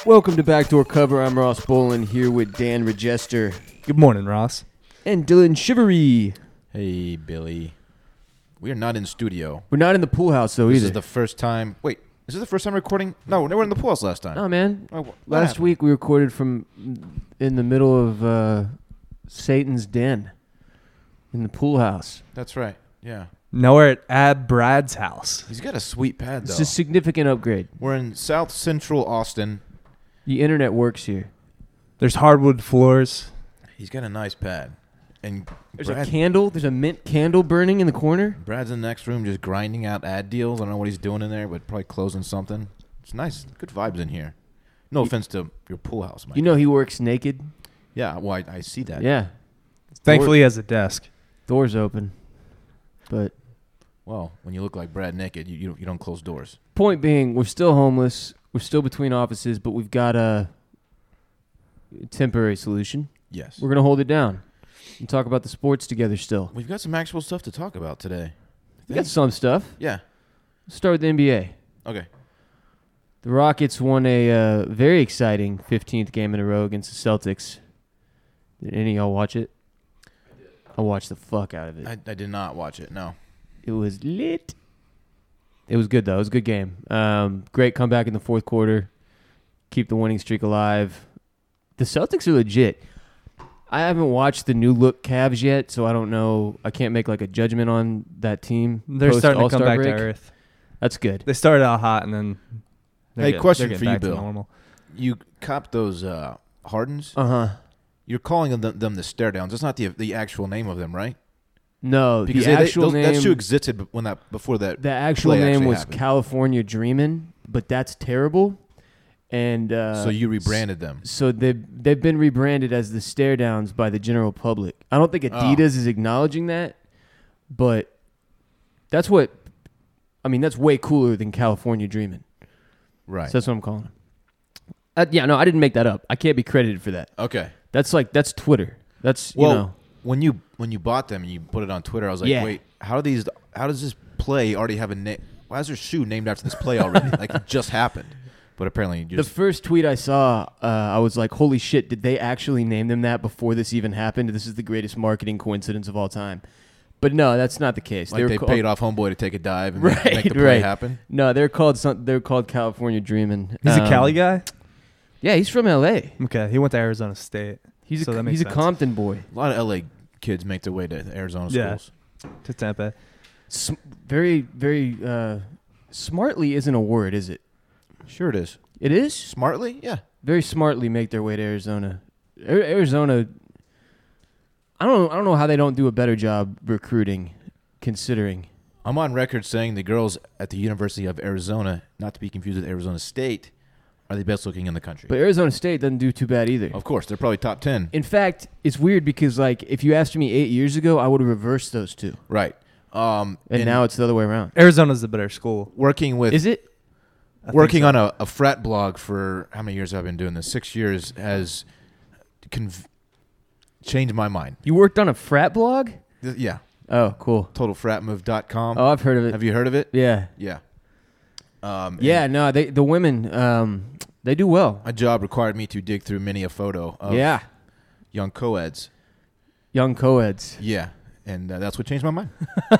Welcome to Backdoor Cover. I'm Ross Bolin here with Dan Regester Good morning, Ross. and Dylan Shivery. Hey, Billy. We are not in studio. We're not in the pool house though This either. is the first time. Wait, is this the first time recording? No, we were in the pool house last time. No, man. Oh, what Last happened? week we recorded from in the middle of Satan's den in the pool house. That's right. Yeah. Now we're at Ab Brad's house. He's got a sweet pad, though. It's a significant upgrade. We're in South Central Austin. The internet works here. There's hardwood floors. He's got a nice pad. And There's a candle. There's a mint candle burning in the corner. Brad's in the next room just grinding out ad deals. I don't know what he's doing in there, but probably closing something. It's nice. Good vibes in here. No offense to your pool house, Mike. You know he works naked. Yeah, well, I see that. Yeah. Thankfully, he has a desk. Doors open. But Well, when you look like Brad naked, you don't close doors. point being, we're still homeless. We're still between offices, but we've got a temporary solution. Yes. We're going to hold it down and talk about the sports together still. We've got some actual stuff to talk about today. We got some stuff. Yeah. Let's start with the NBA. Okay. The Rockets won a very exciting 15th game in a row against the Celtics. Did any of y'all watch it? I watched the fuck out of it. I did not watch it, no. It was lit. It was good, though. It was a good game. Great comeback in the fourth quarter. Keep the winning streak alive. The Celtics are legit. I haven't watched the new look Cavs yet, so I don't know. I can't make like a judgment on that team. They're post starting to come All-Star back break. to earth. That's good. They started out hot and then. Hey, question they're for getting you, back to Bill. normal. You copped those Hardens. Uh-huh. You're calling them the stare downs. That's not the actual name of them, right? No, Because the actual name. that shoe existed before that. The actual play name actually was happened. California Dreamin', but that's terrible. And So you rebranded them. So they've been rebranded as the Stare Downs by the general public. I don't think Adidas is acknowledging that, but that's what. I mean, that's way cooler than California Dreamin'. Right. So that's what I'm calling them. Yeah, no, I didn't make that up. I can't be credited for that. Okay. That's Twitter. That's Well, you know. when you bought them and you put it on Twitter, I was like, Yeah. wait, how does this play already have a name? Why is there a shoe named after this play already? Like it just happened. But apparently, you The just first tweet I saw, I was like, holy shit, did they actually name them that before this even happened? This is the greatest marketing coincidence of all time. But no, that's not the case. like they were paid off Homeboy to take a dive and Right, make the play right. happen. No, they're called California Dreamin'. He's a Cali guy? Yeah, he's from L.A. Okay, he went to Arizona State. He's So that a makes he's a sense. Compton boy. A lot of LA kids make their way to Arizona Yeah. schools. To Tampa. Very, very smartly isn't a word, is it? Sure, it is. It is? Smartly, yeah. Very smartly make their way to Arizona. Arizona. I don't know how they don't do a better job recruiting, considering. I'm on record saying the girls at the University of Arizona, not to be confused with Arizona State, are the best looking in the country. But Arizona State doesn't do too bad either. Of course, they're probably top 10. In fact, it's weird because like if you asked me 8 years ago, I would have reversed those two, Right. and now it's the other way around. Arizona's the better school. working with Is it? I working think so. on a frat blog for how many years have I been doing this? 6 years has changed my mind. You worked on a frat blog? Yeah. Oh, cool. TotalFratMove.com. Oh, I've heard of it. Have you heard of it? Yeah. Yeah. Yeah, no, the women, they do well. A job required me to dig through many a photo of Yeah. young co-eds. Young co-eds. Yeah. And that's what changed my mind.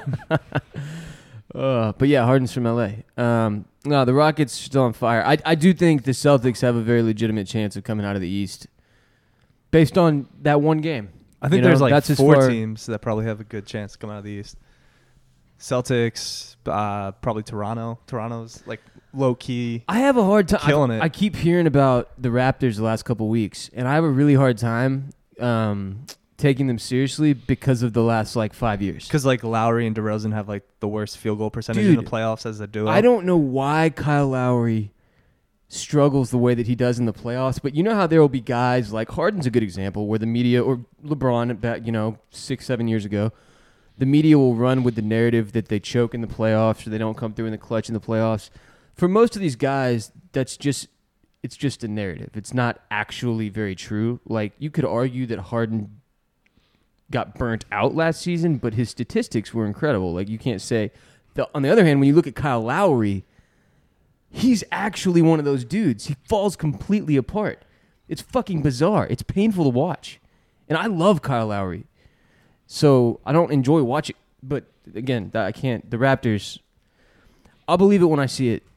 But yeah, Harden's from L.A. No, the Rockets are still on fire. I do think the Celtics have a very legitimate chance of coming out of the East based on that one game. I think You know, there's like that's as 4 far- teams that probably have a good chance to come out of the East. Celtics, probably Toronto. Toronto's like low key. I have a hard time. Killing it. I keep hearing about the Raptors the last couple weeks, and I have a really hard time taking them seriously because of the last like 5 years. Because like Lowry and DeRozan have like the worst field goal percentage Dude, in the playoffs as a duo. I don't know why Kyle Lowry struggles the way that he does in the playoffs, but you know how there will be guys like Harden's a good example where the media, or LeBron back 6-7 years ago, the media will run with the narrative that they choke in the playoffs or they don't come through in the clutch in the playoffs. For most of these guys, it's just a narrative. It's not actually very true. Like you could argue that Harden got burnt out last season, but his statistics were incredible. Like you can't say. On the other hand, when you look at Kyle Lowry, He's actually one of those dudes. He falls completely apart. It's fucking bizarre. It's painful to watch. And I love Kyle Lowry. So I don't enjoy watching. But again, I can't. The Raptors, I'll believe it when I see it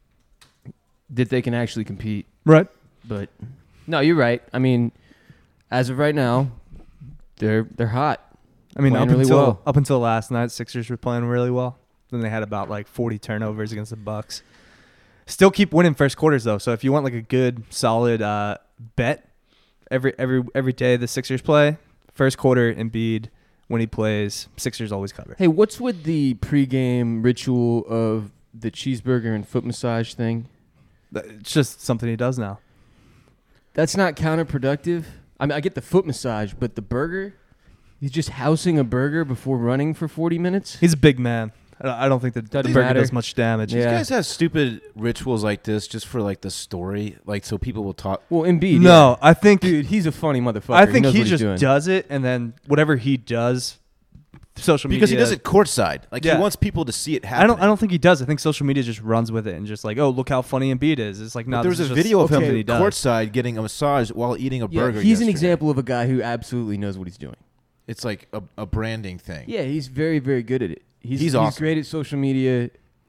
that they can actually compete. Right. But no, you're right. I mean, as of right now, they're hot. I mean, Playing really well. up until last night, Sixers were playing really well. Then they had about like 40 turnovers against the Bucks. Still keep winning first quarters though. So if you want like a good solid bet, every day the Sixers play, first quarter Embiid when he plays, Sixers always cover. Hey, what's with the pregame ritual of the cheeseburger and foot massage thing? It's just something he does now. That's not counterproductive. I mean, I get the foot massage, but the burger, he's just housing a burger before running for 40 minutes? He's a big man. I don't think that the Doesn't burger matter. does much damage. Yeah. These guys have stupid rituals like this just for like the story, like so people will talk. Well, Embiid, No, I think dude, he's a funny motherfucker. I think knows he what he's just doing. does it, and then whatever he does, social media. Because he does it courtside. Like Yeah. he wants people to see it happen. I don't think he does. I think social media just runs with it and just like, oh, look how funny Embiid is. It's like, no, There was this a is just video of him something he does. courtside getting a massage while eating a Yeah, burger. he's an yesterday. example of a guy who absolutely knows what he's doing. It's like a branding thing. Yeah, he's very, very good at it. He's awesome. great at social media.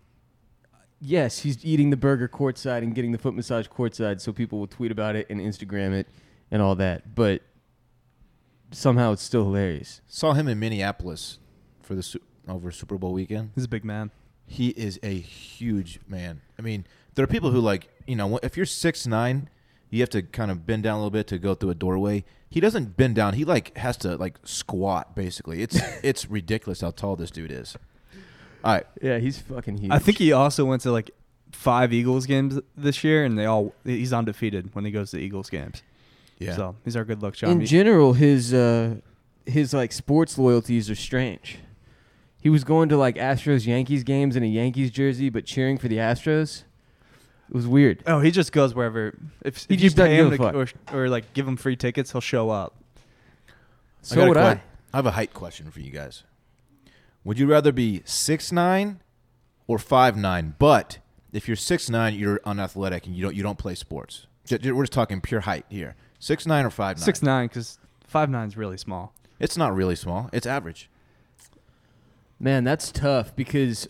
Yes, he's eating the burger courtside and getting the foot massage courtside so people will tweet about it and Instagram it and all that. But somehow it's still hilarious. Saw him in Minneapolis for the over Super Bowl weekend. He's a big man. He is a huge man. I mean, there are people who like, you know, if you're 6'9", you have to kind of bend down a little bit to go through a doorway. He doesn't bend down. He like has to like squat basically. It's ridiculous how tall this dude is. All right. Yeah, he's fucking huge. I think he also went to like 5 Eagles games this year, and he's undefeated when he goes to Eagles games. Yeah. So he's our good luck in charm. general, his like sports loyalties are strange. He was going to like Astros Yankees games in a Yankees jersey, but cheering for the Astros. It was weird. Oh, he just goes wherever. If He you just doesn't pay him give a or like give him free tickets, he'll show up. So would I. I have a height question for you guys. Would you rather be 6'9" or 5'9"? But if you're 6'9", you're unathletic and you don't play sports. We're just talking pure height here. 6'9" or 5'9"? 6'9", because 5'9" is really small. It's not really small. It's average. Man, that's tough because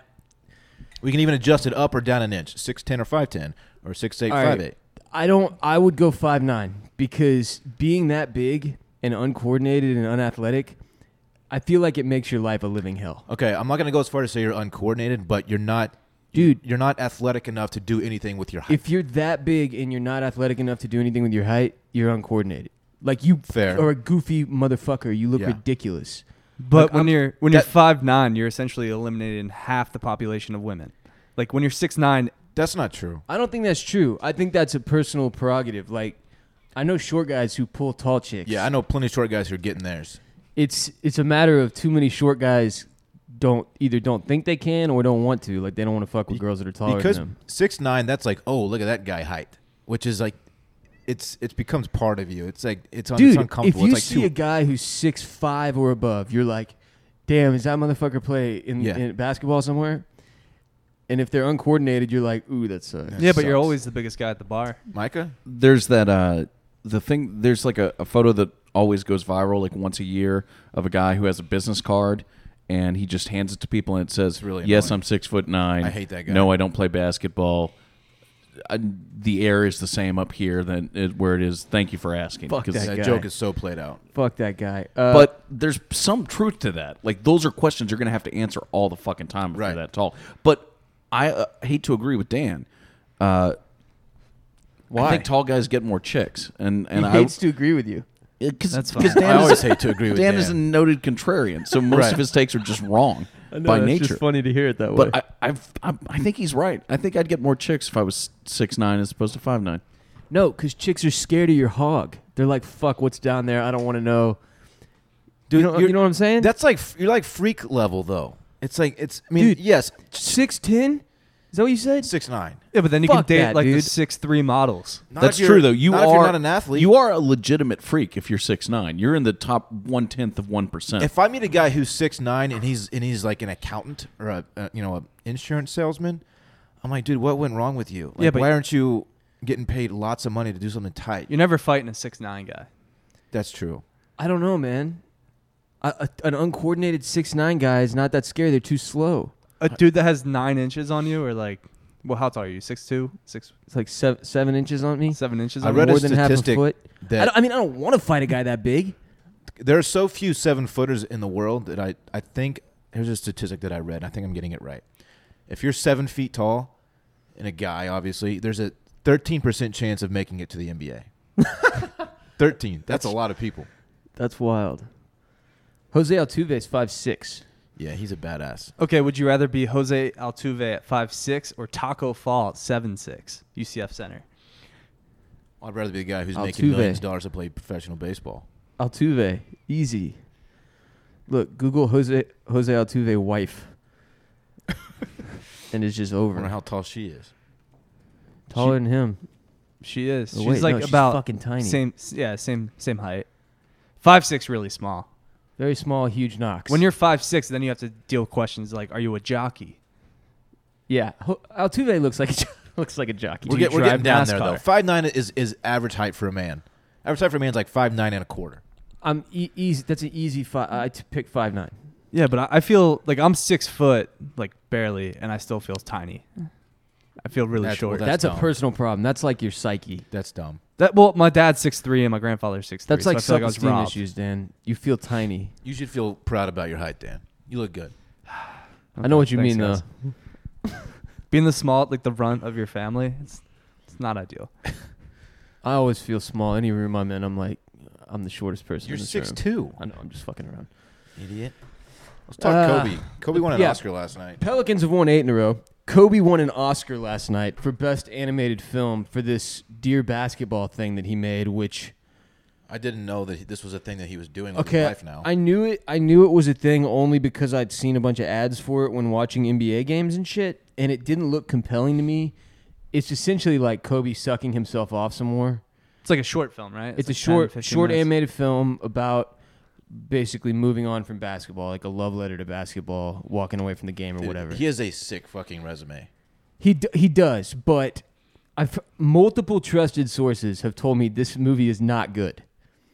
We can even adjust it up or down an inch. 6'10" or 5'10", or 6'8", All right. 5'8". I would go 5'9" because being that big and uncoordinated and unathletic, I feel like it makes your life a living hell. Okay, I'm not going to go as far as to say you're uncoordinated, but you're not, Dude, you're not athletic enough to do anything with your height. if you're that big and you're not athletic enough to do anything with your height, you're uncoordinated. Like you Fair. are a goofy motherfucker. You look Yeah. ridiculous. But Like, when you're that- 5'9", you're essentially eliminating half the population of women. Like when you're 6'9", That's not true. I don't think that's true. I think that's a personal prerogative. Like, I know short guys who pull tall chicks. Yeah, I know plenty of short guys who are getting theirs. It's a matter of too many short guys don't think they can or don't want to. Like, they don't want to fuck with girls that are taller Because than them. 6'9", that's like, oh, look at that guy height, which is like, it becomes part of you. It's like it's Dude, if uncomfortable. you It's like see a guy who's 6'5" or above, you're like, damn, is that motherfucker play in basketball somewhere? And if they're uncoordinated, you're like, ooh, that sucks. yeah, but you're sucks. always the biggest guy at the bar. Micah. There's that there's like a photo that always goes viral like once a year of a guy who has a business card and he just hands it to people and it says, really yes, annoying. I'm 6'9". I hate that guy. No, I don't play basketball. The air is the same up here than where it is. Thank you for asking. Fuck 'Cause- that That guy. joke is so played out. Fuck that guy. But there's some truth to that. Like those are questions you're going to have to answer all the fucking time if Right. you're that tall. But I hate to agree with Dan. why? I think tall guys get more chicks, and He I hates to agree with you. That's fine. because Dan I always is hate to agree with Dan Dan. is a noted contrarian, so most Right. of his takes are just wrong by nature. funny to hear it that way. But I think he's right. I think I'd get more chicks if I was 6'9" as opposed to 5'9". No, because chicks are scared of your hog. They're like, fuck, what's down there? I don't want to know. Dude, you know what I'm saying? That's like you're like freak level though. It's like I mean, Dude. yes, 6'10"? Is that what you said? 6'9". Yeah, but then you Fuck can date that, like the dude. 6'3" models. Not That's if you're- true though. You not are if you're not an athlete. You are a legitimate freak if you're 6'9". You're in the top 1/10 of 1%. If I meet a guy who's 6'9" and he's like an accountant or a insurance salesman, I'm like, dude, what went wrong with you? Like, Yeah, but- why aren't you getting paid lots of money to do something tight? You're never fighting a 6'9" guy. That's true. I don't know, man. An uncoordinated 6'9" guy is not that scary. They're too slow. A dude that has 9 inches on you, or like, well, how tall are you? 6'2", It's like 7 inches on me. 7 inches. I On read you? More a than half a statistic foot. that I don't want to fight a guy that big. there are so few 7-footers in the world that I think here's a statistic that I read. I think I'm getting it right. If you're 7 feet tall and a guy, obviously, there's a 13% chance of making it to the NBA. 13. That's a lot of people. That's wild. Jose Altuve's 5'6". Yeah, he's a badass. Okay, would you rather be Jose Altuve at 5'6" or Taco Fall at 7'6", UCF center? I'd rather be the guy who's making Altuve. millions of dollars to play professional baseball. Altuve, easy. Look, Google Jose Altuve wife, and it's just I over. wonder how tall she is. Taller than him. She is. Oh, She's wait, like no, she's about fucking tiny. same height. 5'6", really small. Very small, huge knocks. When you're 5'6", then you have to deal with questions like, are you a jockey? yeah, Altuve looks like a jockey. We're, Do you we're getting down drive there, though. NASCAR? 5'9" is average height for a man. Average height for a man is like 5'9" and a quarter. I'm easy. That's an easy five. I pick 5'9". Yeah, but I feel like I'm 6 foot, like barely, and I still feel tiny. I feel really That's- short. well, That's a dumb. personal problem. That's like your psyche. That's dumb. Well, my dad's 6'3" and my grandfather's 6'3". That's so like I feel like I was self-esteem robbed. issues, Dan. You feel tiny. You should feel proud about your height, Dan. You look good. I know what you Thanks, mean, guys. though. Being the small, like the runt of your family, it's not ideal. I always feel small. Any room I'm in, I'm like, I'm the shortest person You're in this room. 6'2". I know. I'm just fucking around. Idiot. Let's talk Kobe. Kobe won an yeah. Oscar last night. Pelicans have won 8 in a row. Kobe won an Oscar last night for Best Animated Film for this Dear Basketball thing that he made, which... I didn't know that this was a thing that he was doing with his Okay, life now. I knew it was a thing only because I'd seen a bunch of ads for it when watching NBA games and shit, and it didn't look compelling to me. It's essentially like Kobe sucking himself off some more. It's like a short film, right? It's a like 10, short 15 short minutes. animated film about basically moving on from basketball, like a love letter to basketball, walking away from the game or Dude, whatever. He has a sick fucking resume. He does, but multiple trusted sources have told me this movie is not good.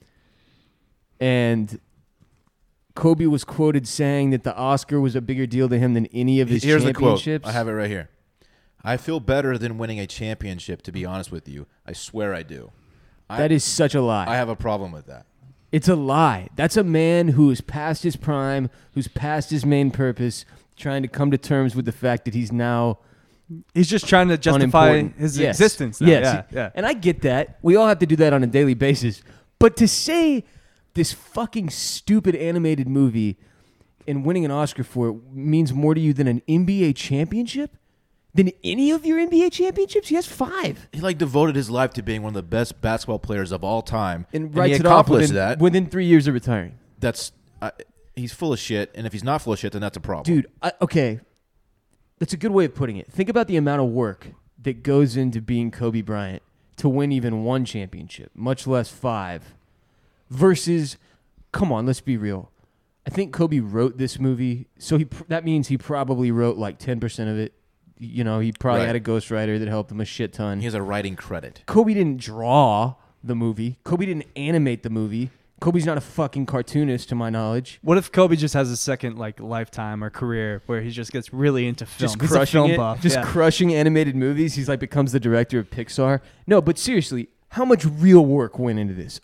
And Kobe was quoted saying that the Oscar was a bigger deal to him than any of his Here's the quote. championships. I have it right here. I feel better than winning a championship, to be honest with you. I swear I do. That is such a lie. I have a problem with that. It's a lie. That's a man who is past his prime, who's past his main purpose, trying to come to terms with the fact that he's now He's just trying to justify unimportant. his Yes. existence. Now. Yes. Yeah. And I get that. We all have to do that on a daily basis. But to say this fucking stupid animated movie and winning an Oscar for it means more to you than an NBA championship? Than any of your NBA championships? He has 5. He devoted his life to being one of the best basketball players of all time, And he writes it off accomplished within 3 years of retiring. That's he's full of shit, and if he's not full of shit, then that's a problem. Dude, okay. That's a good way of putting it. Think about the amount of work that goes into being Kobe Bryant to win even 1 championship, much less 5, versus, come on, let's be real. I think Kobe wrote this movie, so that means he probably wrote like 10% of it. You know, he probably Right. had a ghostwriter that helped him a shit ton. He has a writing credit. Kobe didn't draw the movie. Kobe didn't animate the movie. Kobe's not a fucking cartoonist, to my knowledge. What if Kobe just has a second lifetime or career where he just gets really into film? Just He's a crushing film it, buff. just yeah. crushing animated movies. He's becomes the director of Pixar. No, but seriously, how much real work went into this?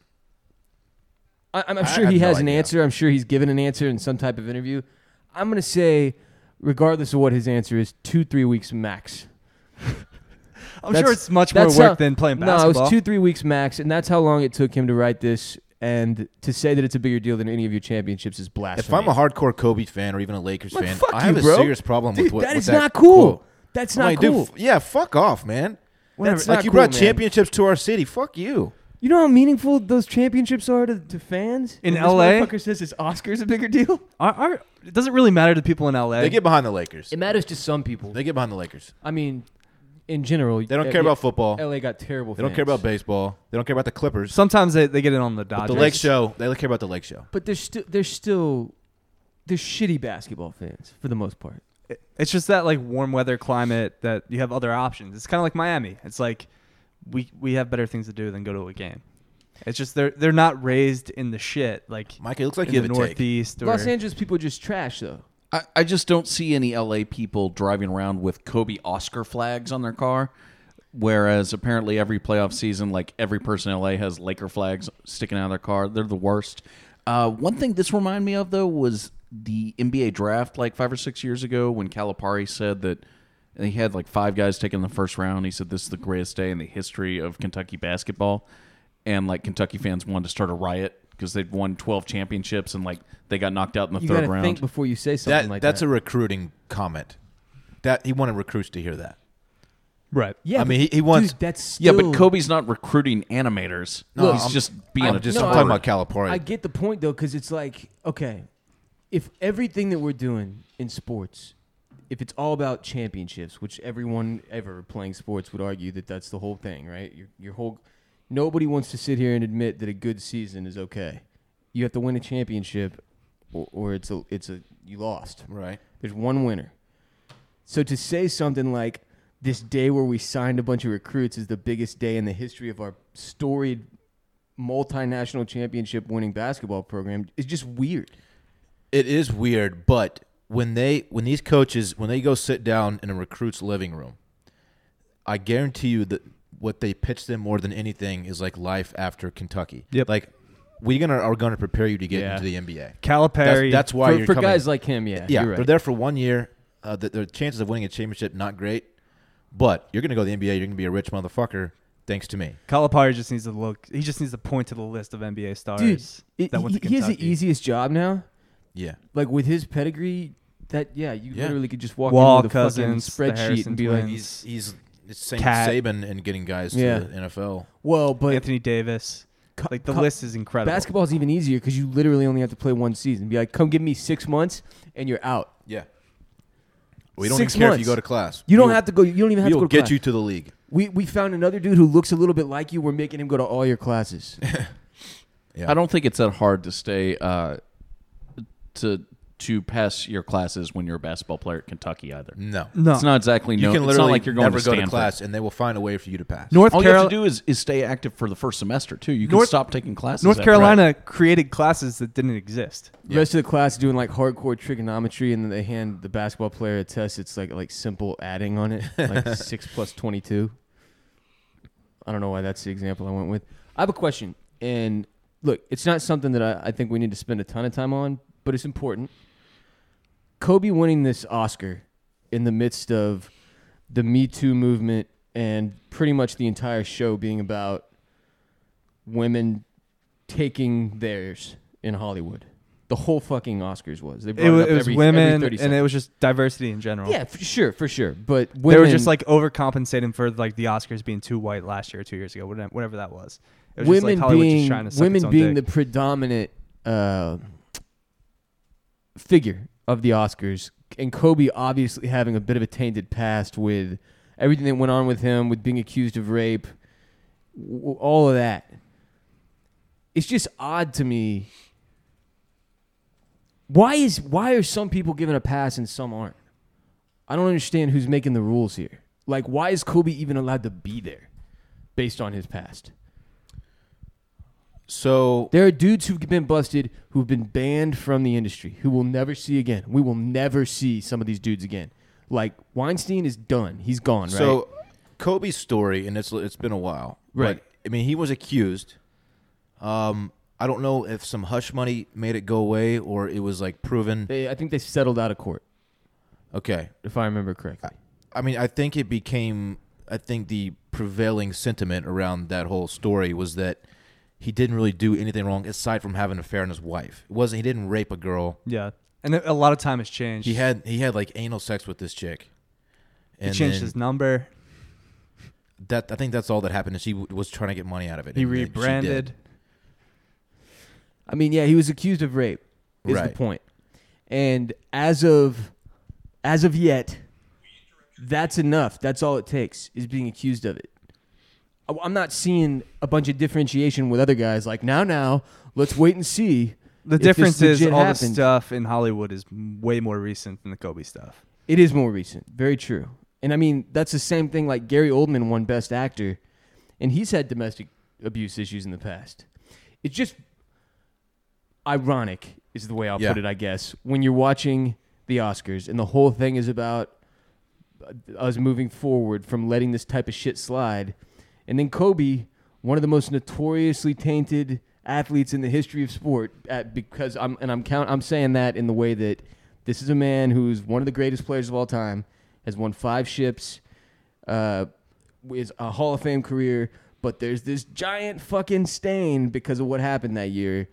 I'm I sure have he no has an idea. answer. I'm sure he's given an answer in some type of interview. I'm gonna say, regardless of what his answer is, 2-3 weeks max. I'm That's- sure it's much more that's work how- than playing No, basketball. it was 2-3 weeks max, and that's how long it took him to write this. And to say that it's a bigger deal than any of your championships is blasphemy. If I'm a hardcore Kobe fan or even a Lakers Like, fan, fuck I have you, a bro. serious problem Dude, with what that with is that not cool. quote. That's I'm not like, cool. dude, yeah, fuck off, man. That's Like not you cool, brought man. championships to our city. Fuck you. You know how meaningful those championships are to fans? In And LA? this motherfucker says his Oscar's a bigger deal? It doesn't really matter to people in LA. They get behind the Lakers. It matters to some people. They get behind the Lakers. I mean, in general. They don't care about football. LA got terrible They don't care about baseball. They don't care about the Clippers. Sometimes they get it on the But Dodgers. the Lake Show. They care about the Lake Show. But there's shitty basketball fans for the most part. It's just that like warm weather climate that you have other options. It's kind of like Miami. It's like we have better things to do than go to a game. It's just they're not raised in the shit like Mike, it looks like in you the have a take. Northeast. Or, Los Angeles people are just trash, though. I just don't see any LA people driving around with Kobe Oscar flags on their car, whereas apparently every playoff season, like every person in LA has Laker flags sticking out of their car. They're the worst. One thing this reminded me of, though, was the NBA draft like 5 or 6 years ago when Calipari said that he had like 5 guys taken in the first round. He said this is the greatest day in the history of Kentucky basketball. And like Kentucky fans wanted to start a riot because they'd won 12 championships and like they got knocked out in the You third gotta round. think before you say something like That's that. a recruiting comment. That he wanted recruits to hear that. right. Yeah, I mean, but, he wants. Dude, that's Yeah, still, but Kobe's not recruiting animators. No, He's I'm- just being I'm a just no, talking I- about Calipari. I get the point though, because it's like, okay, if everything that we're doing in sports, if it's all about championships, which everyone ever playing sports would argue that that's the whole thing, right? Your whole nobody wants to sit here and admit that a good season is okay. You have to win a championship, or it's a you lost. Right. There's one winner. So to say something like this day where we signed a bunch of recruits is the biggest day in the history of our storied multinational championship winning basketball program is just weird. It is weird, but when these coaches when they go sit down in a recruit's living room, I guarantee you that what they pitch them more than anything is like life after Kentucky. Yep. Like we are gonna prepare you to get Yeah. into the NBA. Calipari. That's why you're For coming. guys like him, yeah. yeah, you're right. they're there for 1 year. The chances of winning a championship not great, but you're gonna go to the NBA. You're gonna be a rich motherfucker thanks to me. Calipari just needs to look. He just needs to point to the list of NBA stars Dude, that went to he has the Kentucky. easiest job now. Yeah. Like with his pedigree, you Yeah. literally could just walk Wall, in with a Cousins, the fucking spreadsheet Harrison and be like, twins. He's it's same Cat. Saban and getting guys to Yeah. the NFL. well, but Anthony Davis. Like the co- list is incredible. basketball's even easier because you literally only have to play one season. Be like, come give me 6 months and you're out. Yeah. We don't 6 even care if months. you go to class. You don't have to go. You don't even have to We'll go to get class. you to the league. We found another dude who looks a little bit like you. We're making him go to all your classes. Yeah. I don't think it's that hard to stay to pass your classes when you're a basketball player at Kentucky either. No. no. It's not exactly You no. can It's literally not like you're going never to go Stanford. to class, and they will find a way for you to pass. North All you have to Carolina. do is stay active for the first semester too. You can North- stop taking classes. North after Carolina created classes that didn't exist. The rest of the class is doing like hardcore trigonometry, and then they hand the basketball player a test. It's like simple adding on it, like 6 plus 22. I don't know why that's the example I went with. I have a question, and look, it's not something that I think we need to spend a ton of time on, but it's important. Kobe winning this Oscar in the midst of the Me Too movement and pretty much the entire show being about women taking theirs in Hollywood. The whole fucking Oscars was. They brought It it, was, up it was every women, 30 and seconds. it was just diversity in general. Yeah, for sure. But They women, were just like overcompensating for like the Oscars being too white last year or 2 years ago, whatever that was. It was just women like Hollywood being just trying to suck women its own being dick. the predominant figure of the Oscars, and Kobe obviously having a bit of a tainted past with everything that went on with him, with being accused of rape, all of that. It's just odd to me. Why are some people given a pass and some aren't? I don't understand who's making the rules here. Like, why is Kobe even allowed to be there based on his past? So There are dudes who've been busted, who've been banned from the industry, who we'll never see again. We will never see some of these dudes again. Like, Weinstein is done. He's gone, right? So Kobe's story, and it's been a while, Right. But, I mean, he was accused. I don't know if some hush money made it go away or it was like proven. I think they settled out of court, Okay, if I remember correctly. I mean, I think it became. I think the prevailing sentiment around that whole story was that he didn't really do anything wrong aside from having an affair on his wife. It wasn't. He didn't rape a girl. Yeah, and a lot of time has changed. He had like anal sex with this chick. He changed his number. I think that's all that happened. Is she was trying to get money out of it. He and she did. rebranded. I mean, yeah, he was accused of rape, is Right. the point. And as of yet, that's enough. That's all it takes, is being accused of it. I'm not seeing a bunch of differentiation with other guys. Like, now, let's wait and see. The if this difference is legit all happened. the stuff in Hollywood is way more recent than the Kobe stuff. It is more recent. Very true. And I mean, that's the same thing like Gary Oldman won Best Actor, and he's had domestic abuse issues in the past. It's just ironic is the way I'll put it, I guess, when you're watching the Oscars and the whole thing is about us moving forward from letting this type of shit slide. And then Kobe, one of the most notoriously tainted athletes in the history of sport, because I'm saying that in the way that this is a man who's one of the greatest players of all time, has won 5 ships, is a Hall of Fame career, but there's this giant fucking stain because of what happened that year.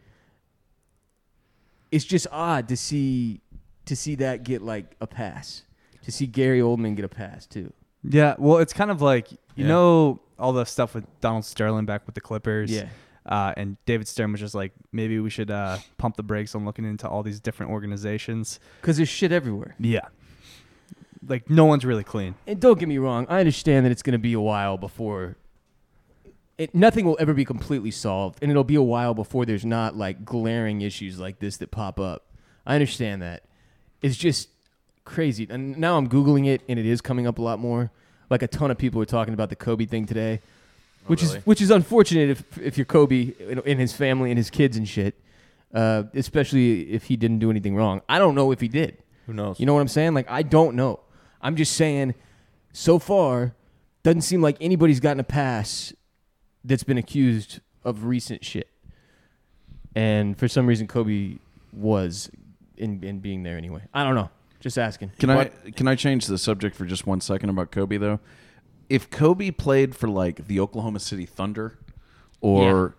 It's just odd to see that get like a pass. To see Gary Oldman get a pass too. Yeah, well, it's kind of like you know all the stuff with Donald Sterling back with the Clippers. Yeah. And David Stern was just like, maybe we should pump the brakes on looking into all these different organizations. Because there's shit everywhere. Yeah. Like, no one's really clean. And don't get me wrong, I understand that it's going to be a while before nothing will ever be completely solved, and it'll be a while before there's not like glaring issues like this that pop up. I understand that. It's just crazy. And now I'm Googling it, and it is coming up a lot more. Like a ton of people are talking about the Kobe thing today, which is unfortunate if you're Kobe and his family and his kids and shit, especially if he didn't do anything wrong. I don't know if he did. Who knows? You know what I'm saying? Like, I don't know. I'm just saying, so far, doesn't seem like anybody's gotten a pass that's been accused of recent shit. And for some reason, Kobe was in being there anyway. I don't know. Just asking. Can I change the subject for just 1 second about Kobe, though? If Kobe played for, like, the Oklahoma City Thunder or,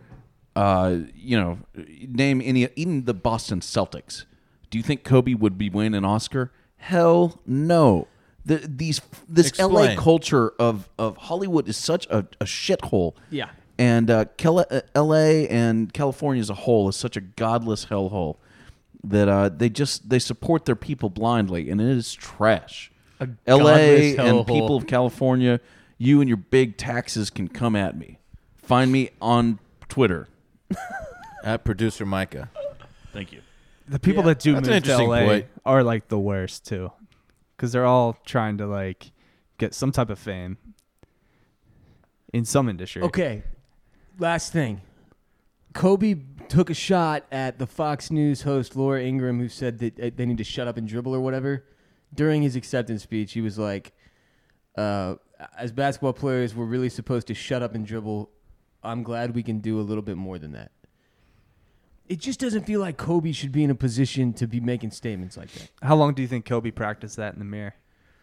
name any, even the Boston Celtics, do you think Kobe would be winning an Oscar? Hell no. This Explain. LA culture of Hollywood is such a shithole. Yeah. And LA and California as a whole is such a godless hellhole that they support their people blindly, and it is trash. LA and people of California, you and your big taxes can come at me. Find me on Twitter. At producer Micah. Thank you. The people that do That's move an to interesting LA point. are like the worst too, because they're all trying to like get some type of fame in some industry. Okay. Last thing. Kobe took a shot at the Fox News host Laura Ingraham, who said that they need to shut up and dribble or whatever. During his acceptance speech, he was like, as basketball players, we're really supposed to shut up and dribble. I'm glad we can do a little bit more than that. It just doesn't feel like Kobe should be in a position to be making statements like that. How long do you think Kobe practiced that in the mirror?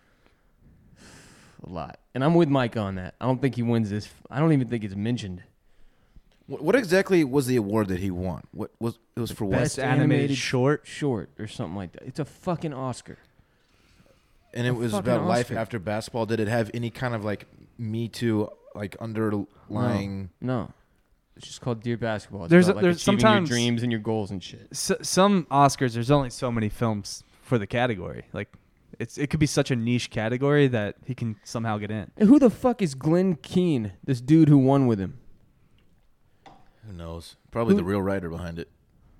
A lot. And I'm with Mike on that. I don't think he wins this. I don't even think it's mentioned. What exactly was the award that he won? It was for what? Best animated short? Short or something like that. It's a fucking Oscar. And it was fucking about life Oscar. after basketball. Did it have any kind of like Me Too, like underlying? No. It's just called Dear Basketball. It's There's about, like, there's achieving sometimes your dreams and your goals and shit. Some Oscars. There's only so many films for the category. Like it could be such a niche category that he can somehow get in. And who the fuck is Glenn Keane? This dude who won with him. Who knows? Probably the real writer behind it.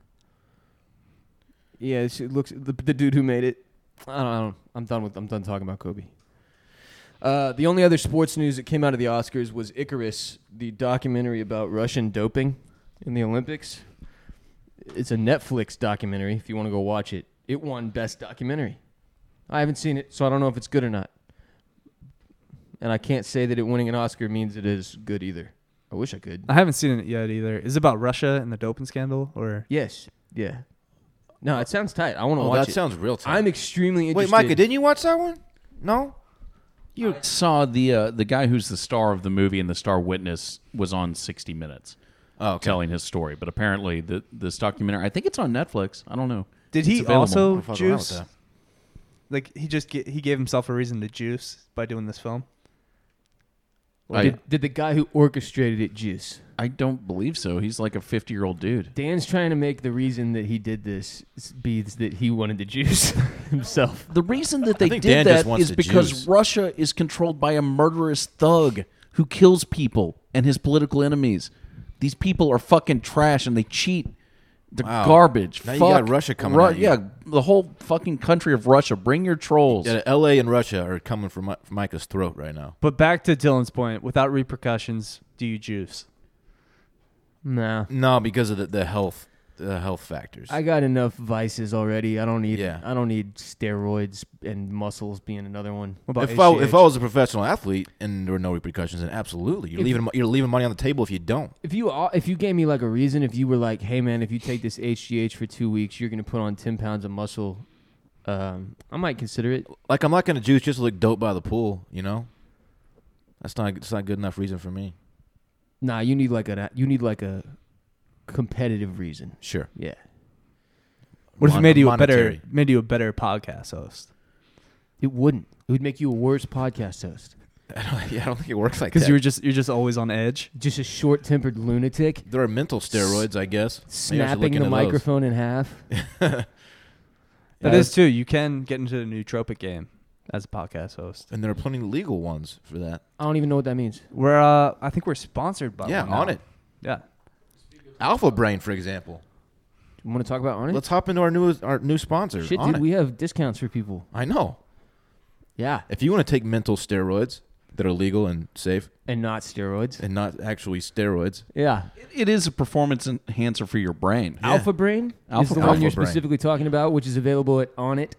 Yeah, it looks the dude who made it. I don't know. I'm done talking about Kobe. The only other sports news that came out of the Oscars was Icarus, the documentary about Russian doping in the Olympics. It's a Netflix documentary. If you want to go watch it, it won Best Documentary. I haven't seen it, so I don't know if it's good or not. And I can't say that it winning an Oscar means it is good either. I wish I could. I haven't seen it yet either. Is it about Russia and the doping scandal or? Yes. Yeah. No, it sounds tight. I want to Oh, watch that it. sounds real tight. I'm extremely Wait, interested. Micah, didn't you watch that one? No. You saw the guy who's the star of the movie and the star witness was on 60 Minutes Oh, okay. telling his story. But apparently this documentary, I think it's on Netflix. I don't know. Did It's he available. also I'll fuck around with juice? that. Like he gave himself a reason to juice by doing this film. Or did the guy who orchestrated it juice? I don't believe so. He's like a 50-year-old dude. Dan's trying to make the reason that he did this be that he wanted to juice himself. The reason that they think did Dan just that wants is to because juice. Russia is controlled by a murderous thug who kills people and his political enemies. These people are fucking trash and they cheat They're Wow. garbage. Now you Fuck got Russia coming at you. Yeah, the whole fucking country of Russia. Bring your trolls. Yeah, L.A. and Russia are coming for Micah's throat right now. But back to Dylan's point, without repercussions, do you juice? Nah. No, because of the health factors. I got enough vices already. I don't need. Yeah. I don't need steroids and muscles being another one. What about if HGH? I was a professional athlete and there were no repercussions, then absolutely, you're leaving money on the table if you don't. If you gave me like a reason, if you were like, hey man, if you take this HGH for 2 weeks, you're gonna put on 10 pounds of muscle. I might consider it. Like I'm not gonna juice just to look dope by the pool. You know, it's not good enough reason for me. Nah, you need like a competitive reason. Sure. Yeah. What if it made you Monetary. a better podcast host? It wouldn't. It would make you a worse podcast host. I don't think it works like Because that. you're just always on edge. Just a short-tempered lunatic There are mental steroids, I guess. Maybe I should look snapping the into those. microphone in half. That is too. You can get into the nootropic game as a podcast host. And there are plenty of legal ones for that. I don't even know what that means. We're I think we're sponsored by Yeah, one now. on it. Yeah. Alpha Brain, for example. You want to talk about on it? Let's hop into our new sponsor. Shit, On dude, it. we have discounts for people. I know. Yeah, If you want to take mental steroids that are legal and safe and not steroids. and not actually steroids, Yeah. It is a performance enhancer for your brain. Yeah. Alpha Brain Alpha is the Brain. one you're Alpha Brain. specifically talking about, which is available at onnit,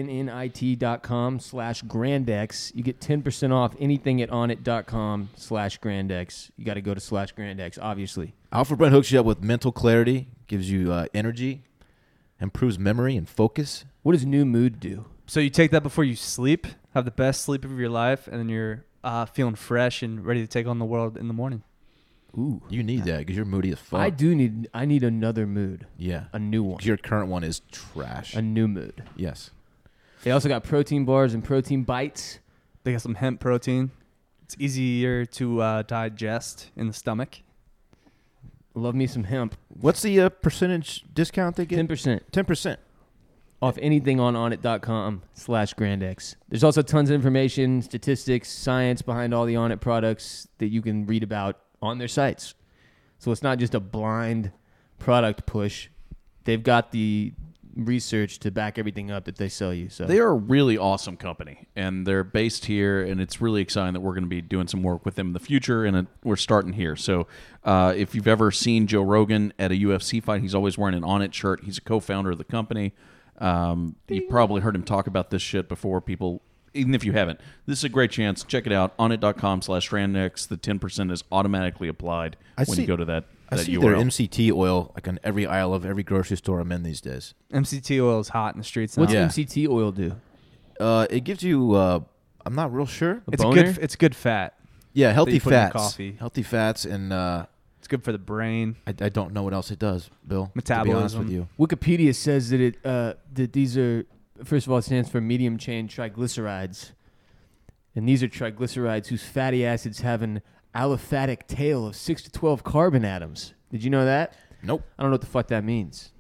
onnit.com/Grandex. You get 10% off anything at onnit.com/Grandex. You got to go to /Grandex, obviously. Alpha Brain hooks you up with mental clarity, gives you energy, improves memory and focus. What does New Mood do? So you take that before you sleep, have the best sleep of your life, and then you're feeling fresh and ready to take on the world in the morning. Ooh. You need that because you're moody as fuck. I need another mood. Yeah. A new one. 'Cause your current one is trash. A new mood. Yes. They also got protein bars and protein bites. They got some hemp protein. It's easier to digest in the stomach. Love me some hemp. What's the percentage discount they get? 10% 10%. off anything on onnit.com/Grandex. There's also tons of information, statistics, science behind all the Onnit products that you can read about on their sites. So it's not just a blind product push. They've got the research to back everything up that they sell you. So They are a really awesome company, and they're based here, and it's really exciting that we're going to be doing some work with them in the future, and we're starting here. So if you've ever seen Joe Rogan at a UFC fight, he's always wearing an Onnit shirt. He's a co-founder of the company. You probably heard him talk about this shit before. People, even if you haven't, this is a great chance. Check it out, onnit.com/Randex. The 10% is automatically applied when you go to that I see URL. their MCT oil like on every aisle of every grocery store I'm in these days. MCT oil is hot in the streets now. what's Yeah. MCT oil do? It gives you, I'm not real sure. It's boner? good. It's good fat. Yeah, healthy you put in fats. coffee. Healthy fats, and It's good for the brain. I don't know what else it does, Bill. To be Metabolism. honest with you. Wikipedia says that that these are, first of all, it stands for medium chain triglycerides, and these are triglycerides whose fatty acids have an aliphatic tail of 6 to 12 carbon atoms. Did you know that? Nope. I don't know what the fuck that means,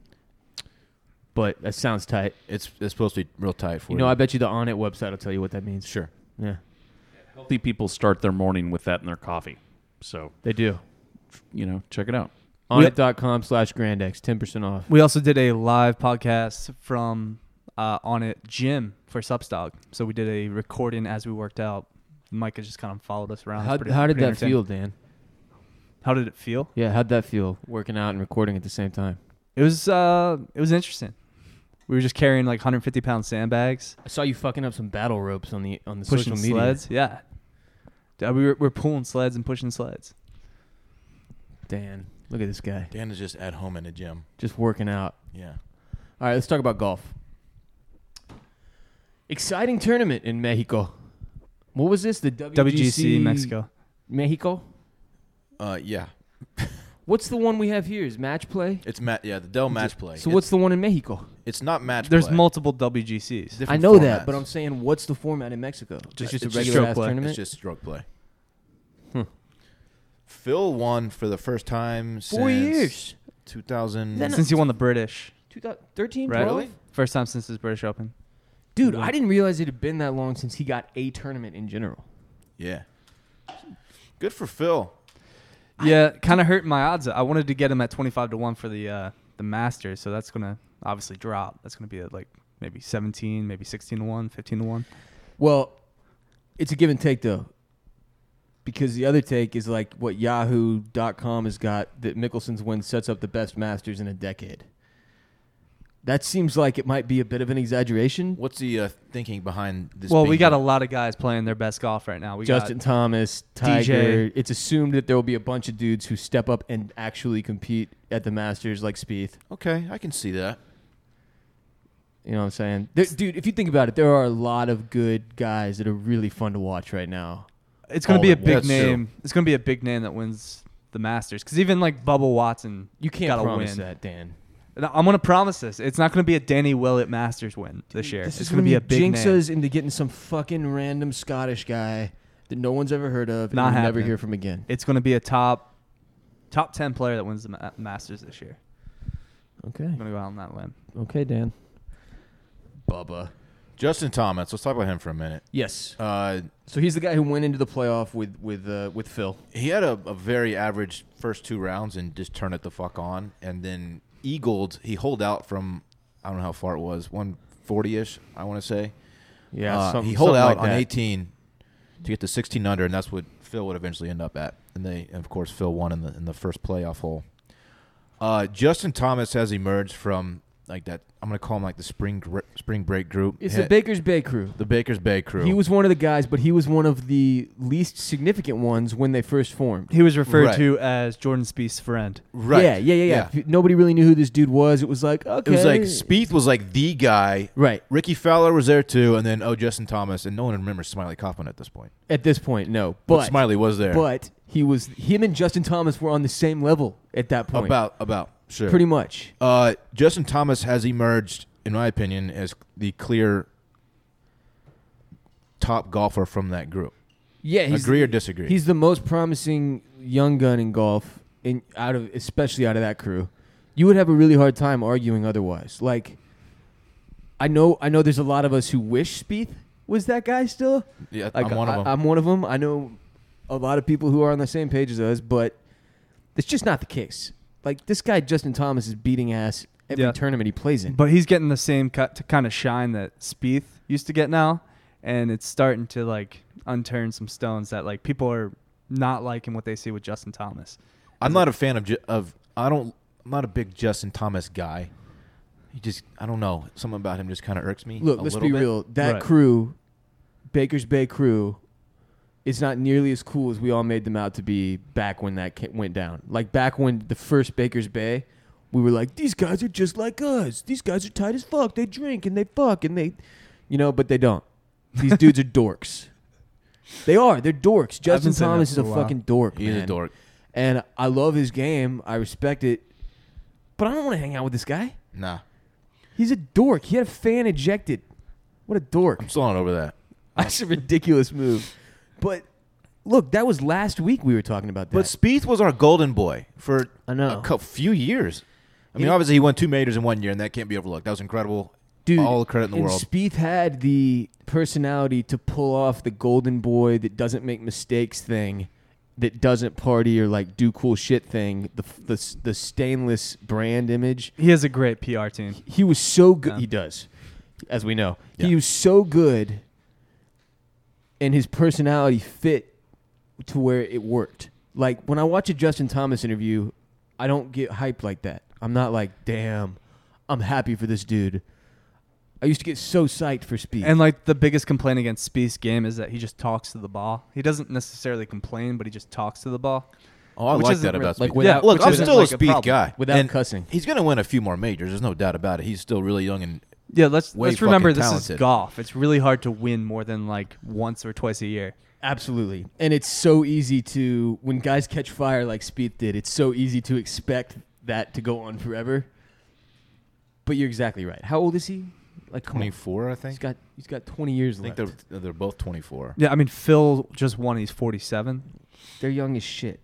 but that sounds tight. It's supposed to be real tight for You know, I bet you the Onnit website will tell you what that means. Sure. Yeah, Healthy people start their morning with that in their coffee. So, they do. check it out. Onnit.com/Grandex, 10% off. We also did a live podcast from Onnit Gym for Substock. So we did a recording as we worked out. Micah just kind of followed us around. How It's pretty- did pretty that entertaining. feel, Dan? How did it feel? Yeah, how'd that feel, working out and recording at the same time? It was interesting. We were just carrying like 150-pound sandbags, I saw you fucking up some battle ropes on the pushing social media. sleds. Yeah, we were pulling sleds and pushing sleds. Dan, look at this guy, Dan is just at home in the gym. just working out. Yeah. All right, let's talk about golf. Exciting tournament in Mexico. What was this? The WGC Mexico. Mexico? Yeah. What's the one we have here? Is match play? It's the Dell match play. So what's the one in Mexico? It's not match There's play. multiple WGCs. Different I know that, formats. but I'm saying what's the format in Mexico? Just a It's regular stroke ass play. tournament? It's just stroke play. Hmm. Phil won for the first time 4 since years. 2000. Then- Since he won the British, 2013, right? 12? First time since his British Open. Dude, I didn't realize it had been that long since he got a tournament in general. Yeah. Good for Phil. Yeah, kind of hurt my odds. I wanted to get him at 25-1 for the the Masters, so that's going to obviously drop. That's going to be at like maybe 17, maybe 16-1, 15-1. Well, it's a give and take, though. Because the other take is like what Yahoo.com has got, that Mickelson's win sets up the best Masters in a decade. That seems like it might be a bit of an exaggeration. What's the thinking behind this? Well, we being got a lot of guys playing their best golf right now. We Justin got Thomas, Tiger. DJ. It's assumed that there will be a bunch of dudes who step up and actually compete at the Masters, like Spieth. Okay, I can see that. You know what I'm saying? Dude, if you think about it, there are a lot of good guys that are really fun to watch right now. It's going to be a big That's name. true. It's going to be a big name that wins the Masters. Because even like Bubba Watson, You can't gotta promise win. that, Dan. And I'm going to promise this. It's not going to be a Danny Willett Masters win this year. This It's is going to be a big jinx name. us into getting some fucking random Scottish guy that no one's ever heard of Not and we'll never happening. hear from again. It's going to be a top 10 player that wins the Masters this year. Okay. I'm going to go out on that limb. Okay, Dan. Bubba. Justin Thomas. Let's talk about him for a minute. Yes. Uh, So he's the guy who went into the playoff with Phil. he had a very average first 2 rounds and just turned it the fuck on, and then eagled. He holed out from, I don't know how far it was, 140ish. I want to say. Yeah, He holed out like on that. 18 to get to 16 under, and that's what Phil would eventually end up at. And of course, Phil won in the first playoff hole. Justin Thomas has emerged from like that. I'm gonna call him like the spring break group. It's the Baker's Bay crew. The Baker's Bay crew. He was one of the guys, but he was one of the least significant ones when they first formed. He was referred Right. to as Jordan Spieth's friend. right. Yeah. Nobody really knew who this dude was. It was like, okay. It was like Spieth was like the guy. Right. Ricky Fowler was there too, and then Justin Thomas, and no one remembers Smiley Kaufman at this point. At this point, no. But But Smiley was there. But him and Justin Thomas were on the same level at that point. About sure. Pretty much. Justin Thomas has emerged, in my opinion, as the clear top golfer from that group. Yeah. Agree or disagree? He's the most promising young gun in golf, especially out of that crew. You would have a really hard time arguing otherwise. Like, I know there's a lot of us who wish Spieth was that guy still. Yeah, Like, I'm one of them. I'm one of them. I know a lot of people who are on the same page as us, but it's just not the case. Like, this guy, Justin Thomas, is beating ass every Yeah. tournament he plays in. But he's getting the same cut to kind of shine that Spieth used to get now, and it's starting to like unturn some stones that like people are not liking what they see with Justin Thomas. I'm not a fan I'm not a big Justin Thomas guy. I don't know. Something about him just kind of irks me. Look, a let's little be bit. real. That Right. crew, Baker's Bay crew, is not nearly as cool as we all made them out to be back when that went down. Like back when the first Baker's Bay, we were like, these guys are just like us. These guys are tight as fuck. They drink and they fuck and they, but they don't. These dudes are dorks. They are. They're dorks. Justin been saying Thomas that is a for a while. fucking dork, He's man. a dork. And I love his game. I respect it. But I don't want to hang out with this guy. Nah, He's a dork. He had a fan ejected. What a dork. I'm still not over that. That's a ridiculous move. But look, that was last week we were talking about that. But Spieth was our golden boy for I know. few years. I mean, He- obviously he won 2 majors in 1 year, and that can't be overlooked. That was incredible. Dude, all the credit in the and world. Spieth had the personality to pull off the golden boy that doesn't make mistakes thing, that doesn't party or like do cool shit thing. The stainless brand image. He has a great PR team. He was so good. Yeah. He does, as we know. Yeah. He was so good, and his personality fit to where it worked. Like when I watch a Justin Thomas interview, I don't get hyped like that. I'm not like, damn, I'm happy for this dude. I used to get so psyched for Spieth. And like the biggest complaint against Spieth's game is that he just talks to the ball. He doesn't necessarily complain, but he just talks to the ball. Oh, I Which like isn't that about real- Spieth. like without- Look, which I'm isn't still like a a Spieth problem. guy. Without And cussing. He's going to win a few more majors. There's no doubt about it. He's still really young and Yeah, let's Way remember fucking this talented. is golf. It's really hard to win more than like once or twice a year. Absolutely. And it's so easy to, when guys catch fire like Spieth did, it's so easy to expect that to go on forever. But you're exactly right. How old is he? Like come on. 24, I think. He's got 20 years I think left. they're both 24. Yeah, I mean Phil just won. He's 47. They're young as shit.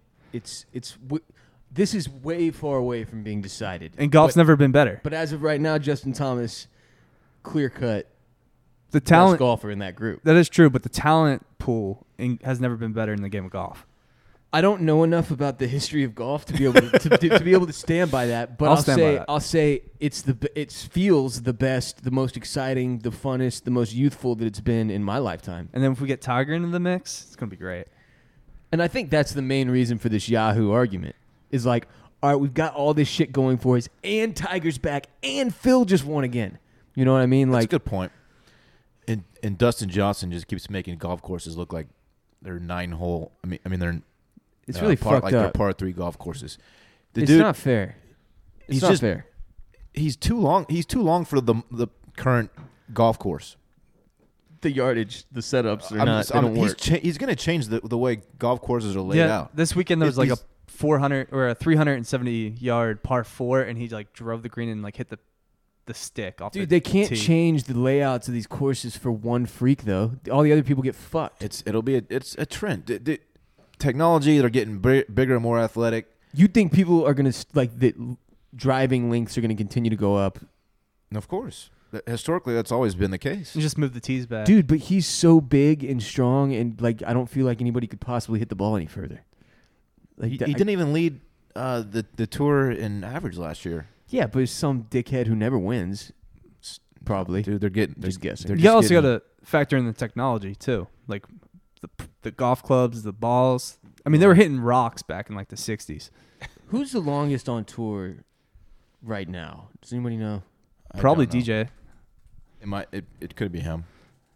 This is way far away from being decided. And golf's But- never been better. But as of right now, Justin Thomas, clear cut, The best talent golfer in that group. that is true, but the talent pool has never been better in the game of golf. I don't know enough about the history of golf to be able to be able to stand by that. But I'll say it feels the best, the most exciting, the funnest, the most youthful that it's been in my lifetime. And then if we get Tiger into the mix, it's gonna be great. And I think that's the main reason for this Yahoo argument. Is like, all right, we've got all this shit going for us, and Tiger's back, and Phil just won again. You know what I mean? That's Like, a good point. And Dustin Johnson just keeps making golf courses look like they're 9-hole. I mean they're. it's really par, fucked like up. They're par 3 golf courses. The It's dude, not fair. It's he's not just- fair. he's too long. He's too long for the current golf course. The yardage, the setups are I'm not. just- They I'm- don't he's work. he's going to change the way golf courses are laid out. This weekend there was like a He's- 400 or a 370-yard par 4, and he like drove the green and like hit the stick off. Dude, the they can't tee. change the layouts of these courses for one freak though. All the other people get fucked. It'll be it's a trend. Technology, they're getting bigger and more athletic. You think people are gonna like that? Driving links are gonna continue to go up, And of course, historically, that's always been the case. You just move the tees back, dude. But he's so big and strong, and like I don't feel like anybody could possibly hit the ball any further. Like He that- didn't even lead the tour in average last year. yeah, but it's some dickhead who never wins. Probably. Dude, they're Just guessing. they're You just also got getting- to factor in the technology too, like the golf clubs, the balls. I mean, they were hitting rocks back in like the 60s. Who's the longest on tour right now? Does anybody know? I Probably don't know. DJ. It could be him.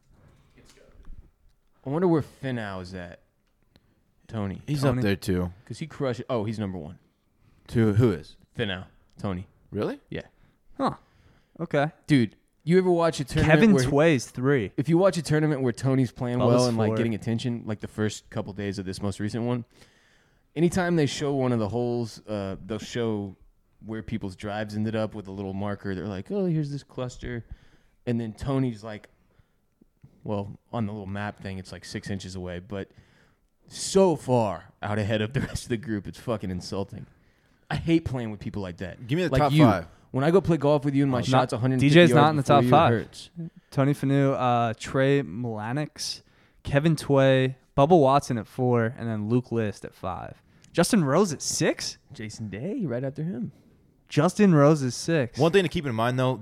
I wonder where Finau is at. Tony, He's Tony. up there too. because he crushed it. Oh, he's number one. Who is? Finau, Tony. Really? Huh. Okay. Dude, you ever watch a tournament Kevin where Tway's 3. if you watch a tournament where Tony's playing Bubba's well and like 4. getting attention, like the first couple days of this most recent one, anytime they show one of the holes, they'll show where people's drives ended up with a little marker. They're like, oh, here's this cluster. And then Tony's like, well, on the little map thing, it's like 6 inches away, but so far out ahead of the rest of the group, it's fucking insulting. I hate playing with people like that. Give me the Like top you. 5. When I go play golf with you and my Not- shot's 150 DJ's yards not in the before top you, it 5. hurts. Tony Finau, Trey Mlanix, Kevin Tway, Bubba Watson at 4, and then Luke List at 5. Justin Rose at 6? Jason Day right after him. Justin Rose is 6. One thing to keep in mind, though,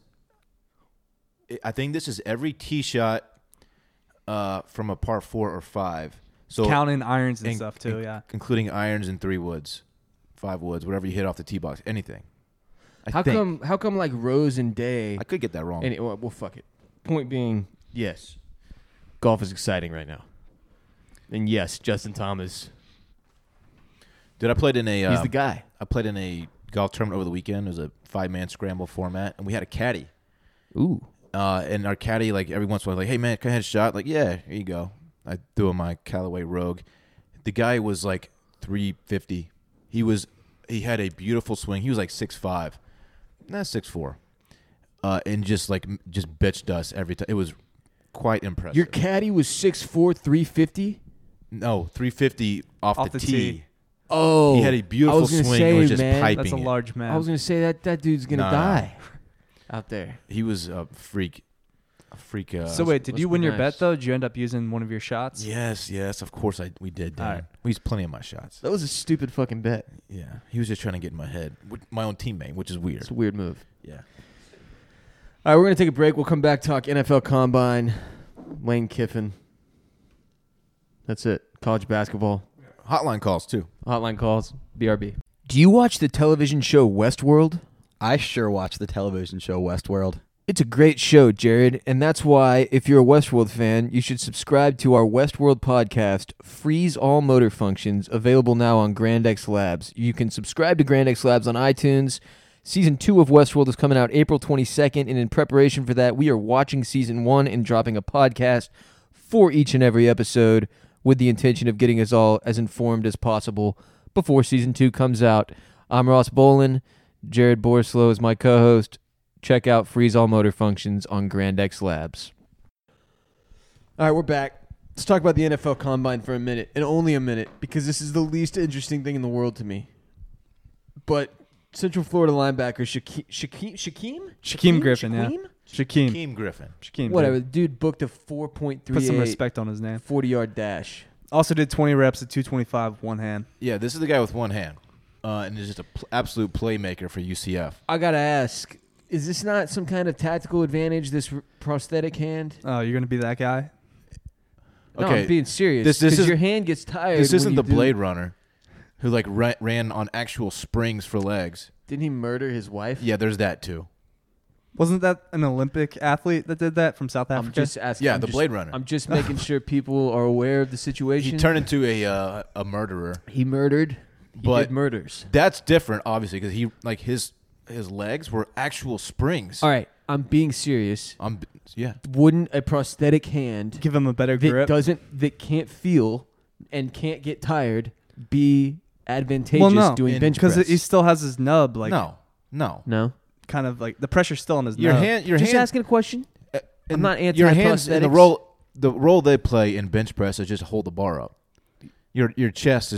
I think this is every tee shot from a par 4 or 5. So counting irons and in- stuff too, yeah. including irons and 3 woods, 5 woods, whatever you hit off the tee box, anything. How come like Rose and Day? I could get that wrong. Well, fuck it. Point being, yes, golf is exciting right now, and yes, Justin Thomas, Dude, I played in a he's the guy. I played in a golf tournament over the weekend. It was a 5-man scramble format, and we had a caddy. Ooh, And our caddy, like every once in a while, like, hey man, can I hit a shot? Like, yeah, here you go. I threw him my Callaway Rogue. The guy was like 350. He had a beautiful swing. He was like 6'5", not 6'4", and just bitched us every time. It was quite impressive. your caddy was 6'4", 350. No, 350 off the tee. Oh, He had a beautiful I was gonna swing. Say, It was just man, piping That's a it. large man. I was gonna say that dude's gonna No. die out there. He was a freak. So wait, did must you be win your nice. bet though? Did you end up using one of your shots? Yes, of course we did. Dan. All right. We used plenty of my shots. That was a stupid fucking bet. Yeah, he was just trying to get in my head. With my own teammate, which is weird. It's a weird move. Yeah. All right, we're gonna take a break. We'll come back, talk NFL Combine, Lane Kiffin. That's it. College basketball. Hotline calls too. Hotline calls. BRB. Do you watch the television show Westworld? I sure watch the television show Westworld. It's a great show, Jared, and that's why, if you're a Westworld fan, you should subscribe to our Westworld podcast, Freeze All Motor Functions, available now on Grand X Labs. You can subscribe to Grand X Labs on iTunes. Season 2 of Westworld is coming out April 22nd, and in preparation for that, we are watching Season 1 and dropping a podcast for each and every episode with the intention of getting us all as informed as possible before Season 2 comes out. I'm Ross Bolin. Jared Borslow is my co-host. Check out Freeze All Motor Functions on Grand X Labs. All right, we're back. Let's talk about the NFL Combine for a minute, and only a minute, because this is the least interesting thing in the world to me. But Central Florida linebacker Shaquem Griffin, yeah. Shaquem. Keem Griffin. Shaquem. Whatever. The dude booked a 4.38 Put some respect on his name. 40-yard dash. Also did 20 reps at 225 one hand. Yeah, this is the guy with one hand, and is just an absolute playmaker for UCF. I gotta ask: is this not some kind of tactical advantage? This prosthetic hand? Oh, you're gonna be that guy? No, Okay, I'm being serious. this Because is- your hand gets tired. This when isn't you the do- Blade Runner, who like ran on actual springs for legs. Didn't he murder his wife? Yeah, there's that too. Wasn't that an Olympic athlete that did that from South Africa? I'm just asking. Yeah, I'm the just- Blade Runner. I'm just making sure people are aware of the situation. He turned into a murderer. He murdered. He But- did murders. That's different, obviously, because he like his legs were actual springs. All right, I'm being serious. Yeah. Wouldn't a prosthetic hand Give him a better that grip. that can't feel and can't get tired be advantageous doing bench because press? he still has his nub, like no. No. kind of like the pressure's still on his Your nub. hand. Your Just hand. asking a question. I'm not Your hands. And anti-prosthetics. the role they play in bench press is just hold the bar up. Your chest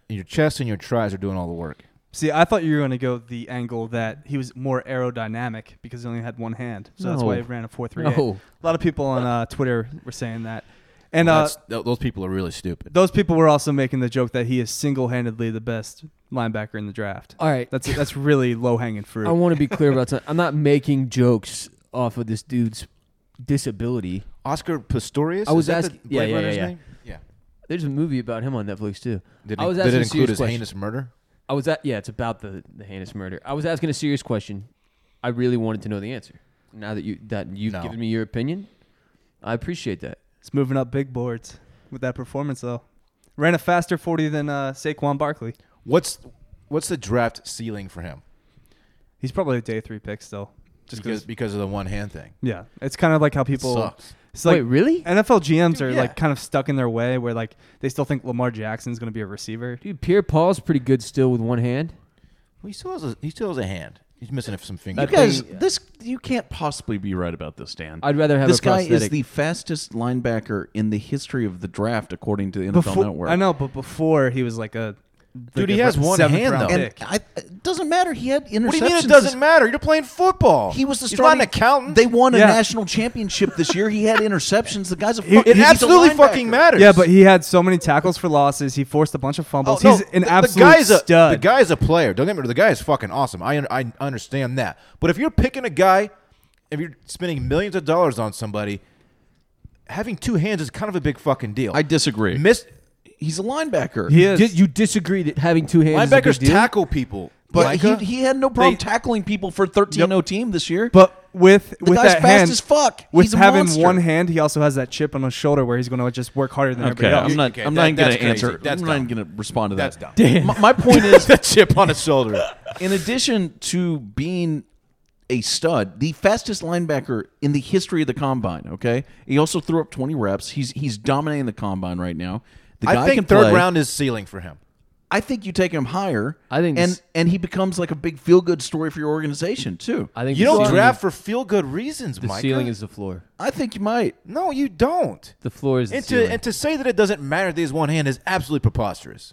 and your tries are doing all the work. See, I thought you were going to go the angle that he was more aerodynamic because he only had one hand, so that's No. why he ran a 4.38. No. A lot of people on Twitter were saying that, and Those people are really stupid. those people were also making the joke that he is single-handedly the best linebacker in the draft. All right. That's really low-hanging fruit. I want to be clear about something. I'm not making jokes off of this dude's disability. Oscar Pistorius. I was is that asking- the Blade yeah, Runner's yeah. name? Yeah. There's a movie about him on Netflix too. Did I was it asking a include serious his question. heinous murder? It's about the heinous murder. I was asking a serious question. I really wanted to know the answer. Now that you've No. given me your opinion, I appreciate that. It's moving up big boards with that performance, though. Ran a faster 40 than Saquon Barkley. What's the draft ceiling for him? He's probably a day 3 pick still. Just Because of the one hand thing. yeah, it's kind of like how people. Sucks. It's like Wait, really? NFL GMs are Dude, like yeah. kind of stuck in their way, where like they still think Lamar Jackson's going to be a receiver. Dude, Pierre Paul's pretty good still with one hand. Well, he still has a hand. He's missing some You fingers. guys, you can't possibly be right about this, Dan. I'd rather have This a guy prosthetic. is the fastest linebacker in the history of the draft, according to the NFL Network. I know, but before he was like a Dude, he has one hand, seventh-round though. And pick. it doesn't matter. He had interceptions. What do you mean it doesn't matter? You're playing football. He was the He's starting not an accountant. They won a Yeah. national championship this year. He had interceptions. The guy's a It fucking. it he's a absolutely linebacker. fucking matters. Yeah, but he had so many tackles for losses. He forced a bunch of fumbles. Oh, He's an absolute guy's stud. The guy's a player. Don't get me wrong. The guy is fucking awesome. I understand that. But if you're picking a guy, if you're spending millions of dollars on somebody, having two hands is kind of a big fucking deal. I disagree. He's a linebacker. He is. You disagree that having two hands is a Linebackers big deal? tackle people. but Micah, he had no problem They- tackling people for 13-0 team this year. But with the guy's that fast hand, as fuck. with He's a having monster. one hand, he also has that chip on his shoulder where he's going to just work harder than Okay, everybody else. I'm not. Okay, I'm that- not going that's to crazy. answer. That's I'm dumb. not going to respond to That's that. dumb. My point is, the chip on his shoulder. in addition to being a stud, the fastest linebacker in the history of the combine. Okay, he also threw up 20 reps. He's dominating the combine right now. The guy I think can third play. round is ceiling for him. I think you take him higher. I think and this- and he becomes like a big feel good story for your organization too. I think You the don't ceiling draft is- for feel good reasons, the Micah. ceiling is the floor. I think you might. No, you don't. The floor is the And ceiling. to say that it doesn't matter that he has one hand is absolutely preposterous.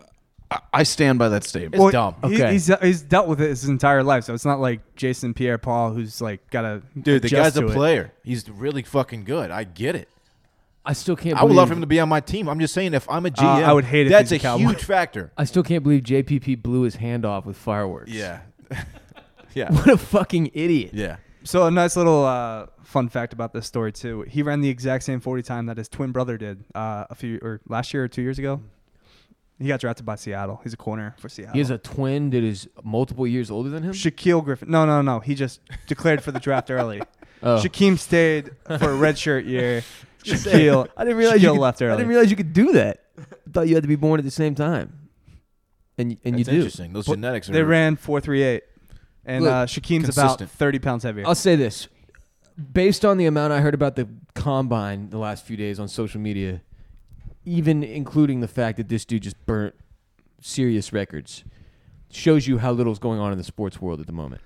I stand by that statement. It's dumb. Okay. He's dealt with it his entire life, so it's not like Jason Pierre-Paul who's like got to Dude, the guy's a player. He's really fucking good. I get it. I still can't. I would believe, love him to be on my team. I'm just saying, if I'm a GM, I would hate it if That's he's a a Cowboy. huge factor. I still can't believe JPP blew his hand off with fireworks. Yeah. Yeah. What a fucking idiot. Yeah. So a nice little fun fact about this story too. He ran the exact same 40 time that his twin brother did last year or 2 years ago. He got drafted by Seattle. He's a corner for Seattle. He has a twin that is multiple years older than him. Shaquille Griffin. No. He just declared for the draft early. Oh. Shaquem stayed for a redshirt year. Shaquille. I didn't realize Shaquille you could, left early. I didn't realize you could do that. I thought you had to be born at the same time. And you That's do. interesting. Those genetics are. They ran 4.38, and Look, Shaquem's about consistent. 30 pounds heavier. I'll say this. Based on the amount I heard about the combine the last few days on social media, even including the fact that this dude just burnt serious records, shows you how little's going on in the sports world at the moment.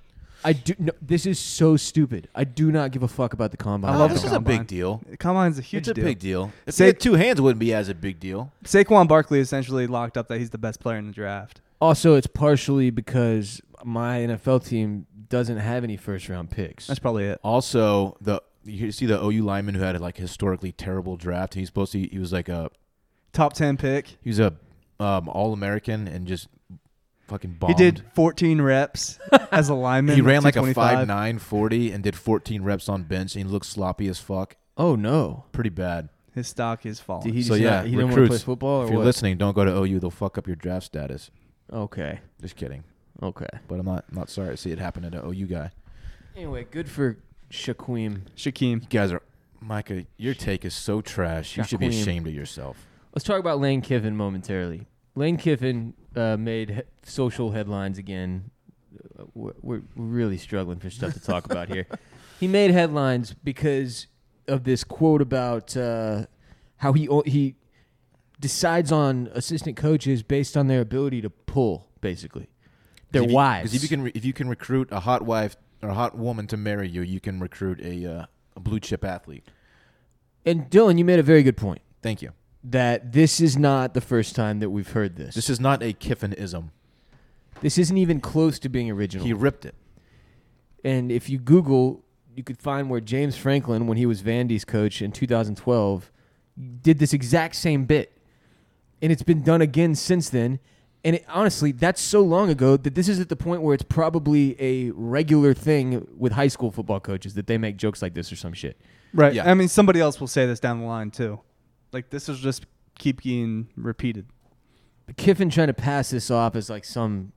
This is so stupid. I do not give a fuck about the combine. I love this the is a combine. big deal. Combine's a huge It's a deal. big deal. If Say- he had two hands, it wouldn't be as a big deal. Saquon Barkley essentially locked up that he's the best player in the draft. Also, it's partially because my NFL team doesn't have any first-round picks. That's probably it. Also, you see the OU lineman who had a like historically terrible draft. He was like a Top 10 pick. He was a All-American and just fucking bombed. He did 14 reps as a lineman. He ran like a 225. 5'9", 40 and did 14 reps on bench, and he looked sloppy as fuck. Oh no! Pretty bad. His stock is falling. Did he So just yeah, not, he didn't want to play recruits, football, or if you're what? listening, don't go to OU. They'll fuck up your draft status. Okay. Just kidding. Okay. But I'm not sorry to see it happen to an OU guy. Anyway, good for Shaquem. Shaquem. You guys are, Micah, your take is so trash. You should be Shaquem. ashamed of yourself. Let's talk about Lane Kiffin momentarily. Lane Kiffin made social headlines again. We're really struggling for stuff to talk about here. He made headlines because of this quote about how he decides on assistant coaches based on their ability to pull, basically. Their wives. Because if you can recruit a hot wife or a hot woman to marry you, you can recruit a blue chip athlete. And Dylan, you made a very good point. Thank you. That this is not the first time that we've heard this. This is not a Kiffinism. This isn't even close to being original. He ripped it. And if you Google, you could find where James Franklin, when he was Vandy's coach in 2012, did this exact same bit. And it's been done again since then. And honestly, that's so long ago that this is at the point where it's probably a regular thing with high school football coaches that they make jokes like this or some shit. Right. Yeah. I mean, somebody else will say this down the line, too. Like, this will just keep getting repeated. But Kiffin trying to pass this off as like some...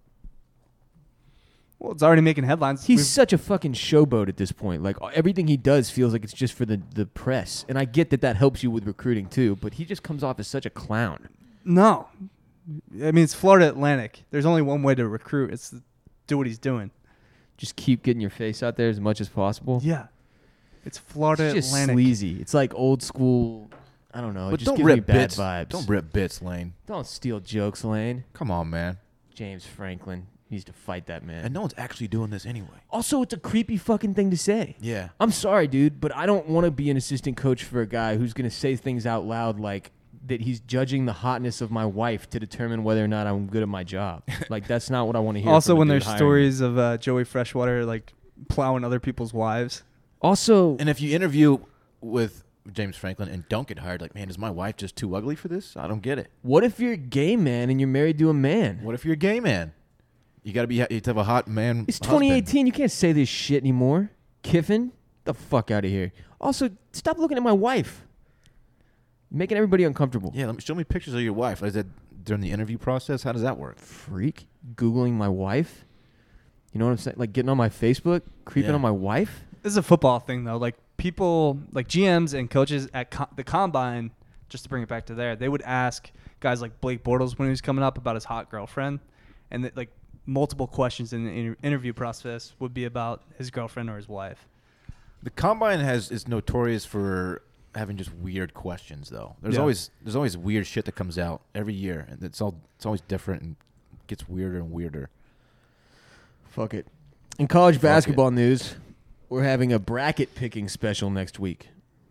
Well, it's already making headlines. He's such a fucking showboat at this point. Like, everything he does feels like it's just for the press. And I get that helps you with recruiting, too. But he just comes off as such a clown. No. I mean, it's Florida Atlantic. There's only one way to recruit. It's to do what he's doing. Just keep getting your face out there as much as possible. Yeah. It's Florida It's just Atlantic. sleazy. It's like old school. I don't know. It But just don't gives me rip bad bits. vibes. Don't rip bits, Lane. Don't steal jokes, Lane. Come on, man. James Franklin needs to fight that man. And no one's actually doing this anyway. Also, it's a creepy fucking thing to say. Yeah. I'm sorry, dude, but I don't want to be an assistant coach for a guy who's going to say things out loud like that he's judging the hotness of my wife to determine whether or not I'm good at my job. Like, that's not what I want to hear. Also, from a when dude there's hiring me. stories of Joey Freshwater, like, plowing other people's wives. Also, And if you interview with James Franklin and don't get hired, like, man, is my wife just too ugly for this? I don't get it. what if you're a gay man and you're married to a man? What if you're a gay man? You got to have a hot man. It's husband. 2018. You can't say this shit anymore. Kiffin, the fuck out of here. Also, stop looking at my wife. Making everybody uncomfortable. Yeah, show me pictures of your wife. Is that during the interview process? How does that work? Freak. Googling my wife. You know what I'm saying? Like getting on my Facebook, creeping Yeah. on my wife. This is a football thing, though. Like, people, like GMs and coaches at the Combine, just to bring it back to there, they would ask guys like Blake Bortles when he was coming up about his hot girlfriend. And, like, multiple questions in the interview process would be about his girlfriend or his wife. The Combine is notorious for having just weird questions, though. There's Yeah. always weird shit that comes out every year, and it's always different and gets weirder and weirder. Fuck it. In college Fuck basketball news, we're having a bracket picking special next week.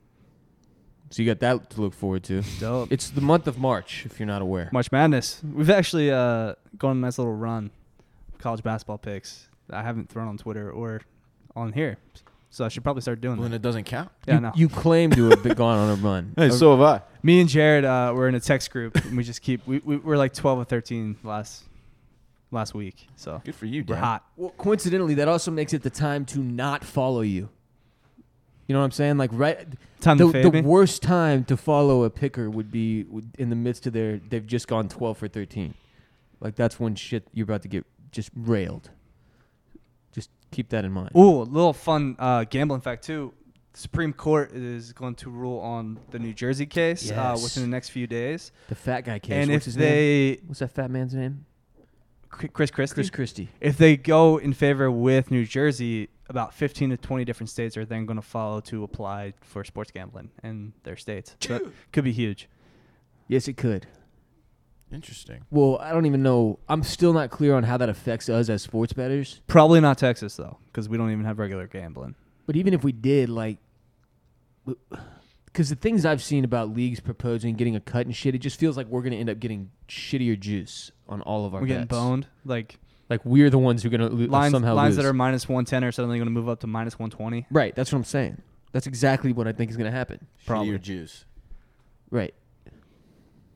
So you got that to look forward to. Dope. It's the month of March, if you're not aware. March Madness. We've actually gone on a nice little run of college basketball picks that I haven't thrown on Twitter or on here. So I should probably start doing When that. it doesn't count. Yeah, you, no. you claim to have been gone on a run. Hey, so have I. Me and Jared were in a text group, and we just keep we're like 12 or 13 last week. So Good for you, we're Dan. hot. Well, coincidentally, that also makes it the time to not follow you. You know what I'm saying? Like Time the to fade me. worst time to follow a picker would be in the midst of they've just gone 12 for 13. Like that's when shit you're about to get just railed. Just keep that in mind. Ooh, a little fun gambling fact too. The Supreme Court is going to rule on the New Jersey case Yes. within the next few days. The fat guy case. And What's if his name? they What's that fat man's name? Chris Christie, Chris Christie. if they go in favor with New Jersey, about 15 to 20 different states are then going to follow to apply for sports gambling in their states. So that could be huge. Yes, it could. Interesting. Well, I don't even know. I'm still not clear on how that affects us as sports bettors. Probably not Texas though, because we don't even have regular gambling. But even if we did, like, because the things I've seen about leagues proposing getting a cut and shit, it just feels like we're going to end up getting shittier juice on all of our We're getting bets. boned. Like We're the ones who are going to somehow lines lose. that are minus 110 are suddenly going to move up to minus 120. Right, that's what I'm saying. That's exactly what I think is going to happen. Probably. Shittier juice. Right.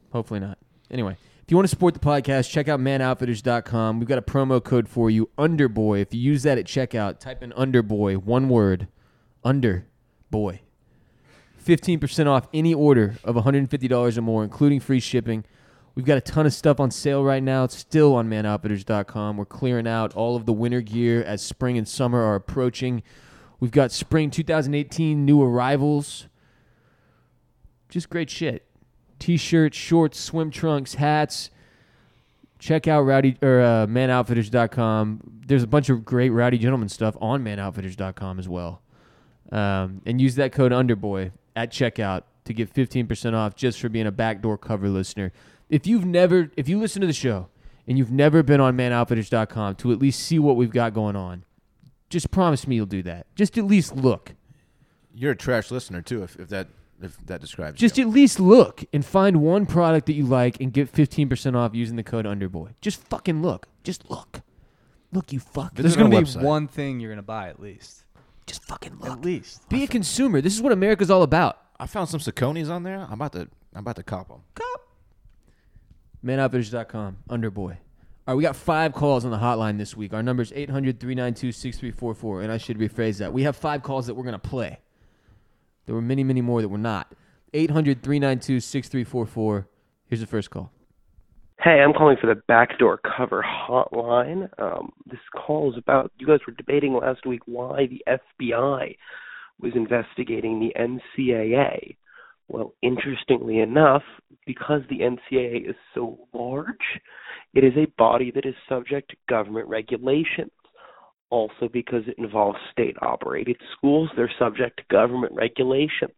Hopefully not. Anyway, if you want to support the podcast, check out manoutfitters.com. We've got a promo code for you, Underboy. If you use that at checkout, type in Underboy, one word, Underboy. 15% off any order of $150 or more, including free shipping. We've got a ton of stuff on sale right now. It's still on manoutfitters.com. We're clearing out all of the winter gear as spring and summer are approaching. We've got spring 2018 new arrivals. Just great shit. T-shirts, shorts, swim trunks, hats. Check out manoutfitters.com. There's a bunch of great Rowdy Gentleman stuff on manoutfitters.com as well. And use that code Underboy at checkout to get 15% off just for being a backdoor cover listener. If you listen to the show and you've never been on manoutfitters.com to at least see what we've got going on, just promise me you'll do that. Just at least look. You're a trash listener too, if that describes Just you. at least look and find one product that you like and get 15% off using the code Underboy. Just fucking look. Just look. Look, you fuck. Visit There's our going to be website. one thing you're going to buy at least. Just fucking look. At least. Be a consumer. This is what America's all about. I found some Sauconys on there. I'm about to cop them. Manoutfitters.com, Underboy. All right, we got 5 calls on the hotline this week. Our number is 800-392-6344, and I should rephrase that. We have 5 calls that we're going to play. There were many, many more that were not. 800-392-6344. Here's the first call. Hey, I'm calling for the backdoor cover hotline. This call is about, you guys were debating last week why the FBI was investigating the NCAA. Well, interestingly enough, because the NCAA is so large, it is a body that is subject to government regulations. Also, because it involves state-operated schools, they're subject to government regulations.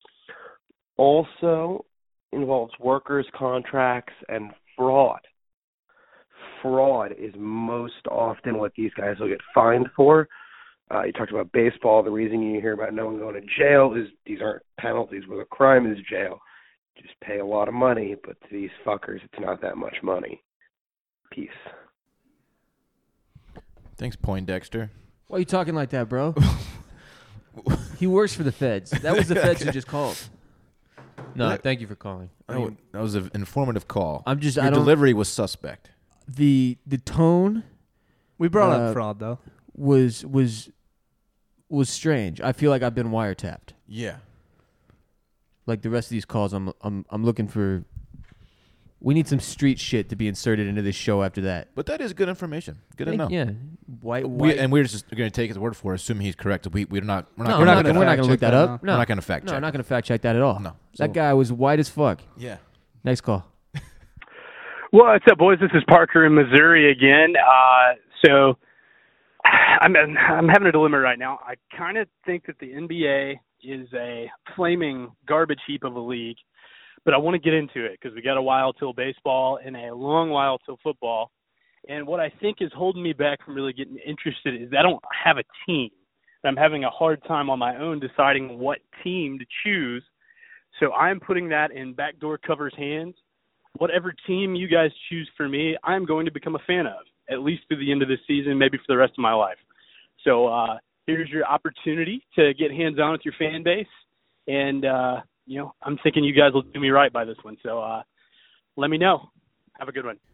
Also, involves workers' contracts and fraud. Fraud is most often what these guys will get fined for. You talked about baseball. The reason you hear about no one going to jail is these aren't penalties where the crime is jail. Just pay a lot of money, but to these fuckers, it's not that much money. Peace. Thanks, Poindexter. Why are you talking like that, bro? He works for the feds. That was the feds who just called. No, thank you for calling. That was an informative call. I'm just. Your delivery was suspect. The tone We brought up fraud, though. was strange. I feel like I've been wiretapped. Yeah. Like the rest of these calls, I'm looking for. We need some street shit to be inserted into this show after that. But that is good information. Good to know. Yeah. Why? We're just going to take his word for it, assuming he's correct. We're not We're not going to fact look check that that, up. no. No, We're not going to fact No, check. I'm not going to fact check that at all. No. That guy was white as fuck. Yeah. Next call. What's up, boys? This is Parker in Missouri again. So I'm having a dilemma right now. I kind of think that the NBA is a flaming garbage heap of a league, but I want to get into it because we got a while till baseball and a long while till football. And what I think is holding me back from really getting interested is I don't have a team. I'm having a hard time on my own deciding what team to choose. So I'm putting that in Backdoor Cover's hands. Whatever team you guys choose for me, I'm going to become a fan of, at least through the end of this season, maybe for the rest of my life. So here's your opportunity to get hands-on with your fan base. And, I'm thinking you guys will do me right by this one. So let me know. Have a good one.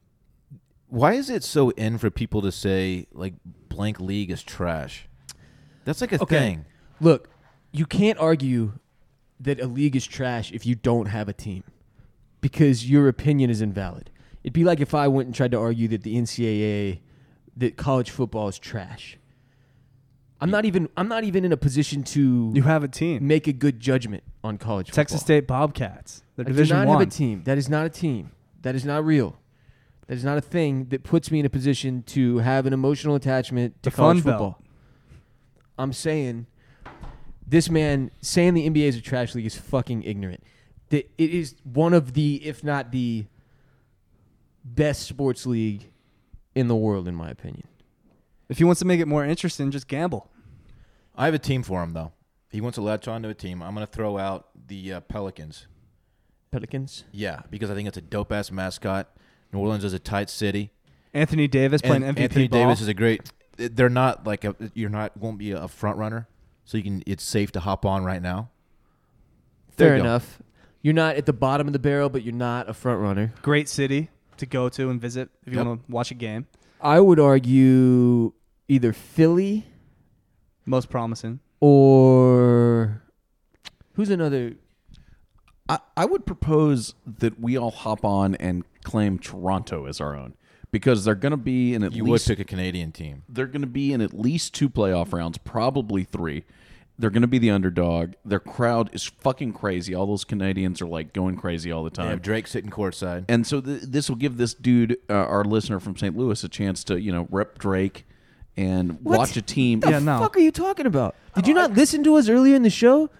Why is it so in for people to say, like, blank league is trash? That's like a thing. Look, you can't argue that a league is trash if you don't have a team because your opinion is invalid. It'd be like if I went and tried to argue that the NCAA, that college football is trash. I'm not even in a position to You have a team. make a good judgment on college football. Texas State Bobcats. They're I do Division not One. have a team. That is not a team. That is not real. That is not a thing that puts me in a position to have an emotional attachment to The college Fun football. Belt. I'm saying this man saying the NBA is a trash league is fucking ignorant. That it is one of the, if not the best sports league in the world, in my opinion. If he wants to make it more interesting, just gamble. I have a team for him, though. He wants to latch on to a team. I'm going to throw out the Pelicans. Pelicans? Yeah, because I think it's a dope-ass mascot. New Orleans is a tight city. Anthony Davis playing And MVP Anthony ball. Davis is a great. They're not like won't be a front runner, so it's safe to hop on right now. There Fair you go. enough. You're not at the bottom of the barrel, but you're not a front runner. Great city to go to and visit if you Yep. want to watch a game. I would argue either Philly Most promising. or who's another? I would propose that we all hop on and claim Toronto as our own because they're going to be in at You would least pick a Canadian team. they're going to be in at least 2 playoff rounds, probably 3. They're going to be the underdog. Their crowd is fucking crazy. All those Canadians are like going crazy all the They time. have Drake sitting courtside. And so this will give this dude, our listener from St. Louis, a chance to rep Drake and What? watch a team. The fuck are you talking about? Did you not listen to us earlier in the show?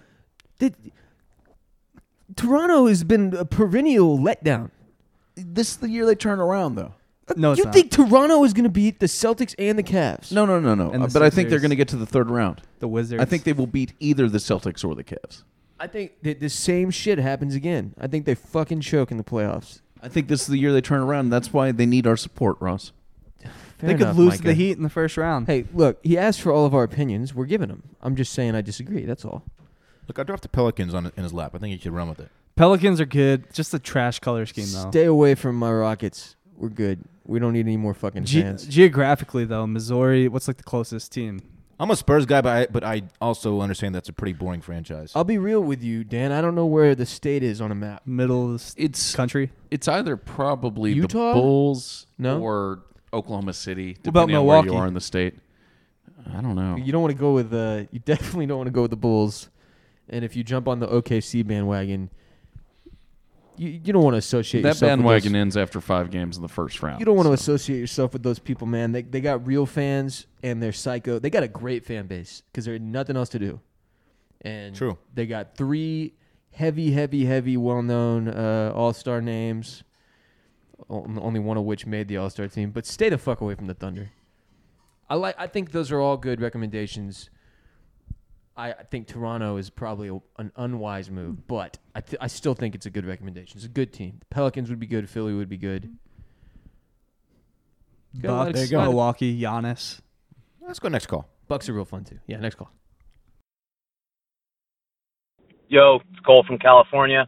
Toronto has been a perennial letdown. This is the year they turn around, though. No, it's You not. think Toronto is going to beat the Celtics and the Cavs? No. And the But I think they're Sixers. going to get to the 3rd round. The Wizards. I think they will beat either the Celtics or the Cavs. I think that the same shit happens again. I think they fucking choke in the playoffs. I think this is the year they turn around. That's why they need our support, Ross. they could lose to the Heat in the first round. Hey, look, he asked for all of our opinions. We're giving them. I'm just saying I disagree. That's all. Look, I dropped the Pelicans in his lap. I think he should run with it. Pelicans are good. Just a trash color scheme, though. Stay away from my Rockets. We're good. We don't need any more fucking fans. Geographically, though, Missouri, what's like the closest team? I'm a Spurs guy, but I also understand that's a pretty boring franchise. I'll be real with you, Dan. I don't know where the state is on a map. Middle of the It's country. It's either probably Utah? the Bulls No? or Oklahoma City, What about depending on where you Milwaukee? are in the state. I don't know. You don't want to go with you definitely don't want to go with the Bulls. And if you jump on the OKC bandwagon, you don't want to associate That yourself bandwagon with ends after 5 games in the first round. those, you don't want to so. associate yourself with those people, man. They got real fans and they're psycho. They got a great fan base because there's nothing else to do. And True. They got 3 heavy, well-known all-star names. Only one of which made the all-star team. But stay the fuck away from the Thunder. I think those are all good recommendations. I think Toronto is probably an unwise move, but I still think it's a good recommendation. It's a good team. The Pelicans would be good. Philly would be good. Got a lot of- Bucks, lot of- Milwaukee, Giannis. Let's go next call. Bucks are real fun too. Yeah, next call. Yo, it's Cole from California.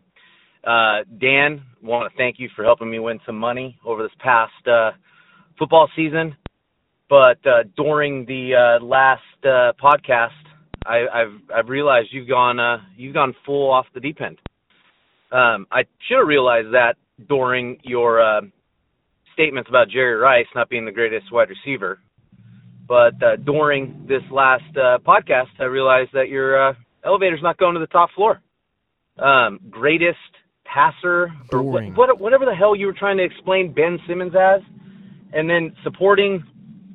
Dan, want to thank you for helping me win some money over this past football season. But during the last podcast, I've realized you've gone full off the deep end. I should have realized that during your statements about Jerry Rice not being the greatest wide receiver. But during this last podcast, I realized that your elevator's not going to the top floor. Greatest passer, or Boring. whatever the hell you were trying to explain Ben Simmons as, and then supporting,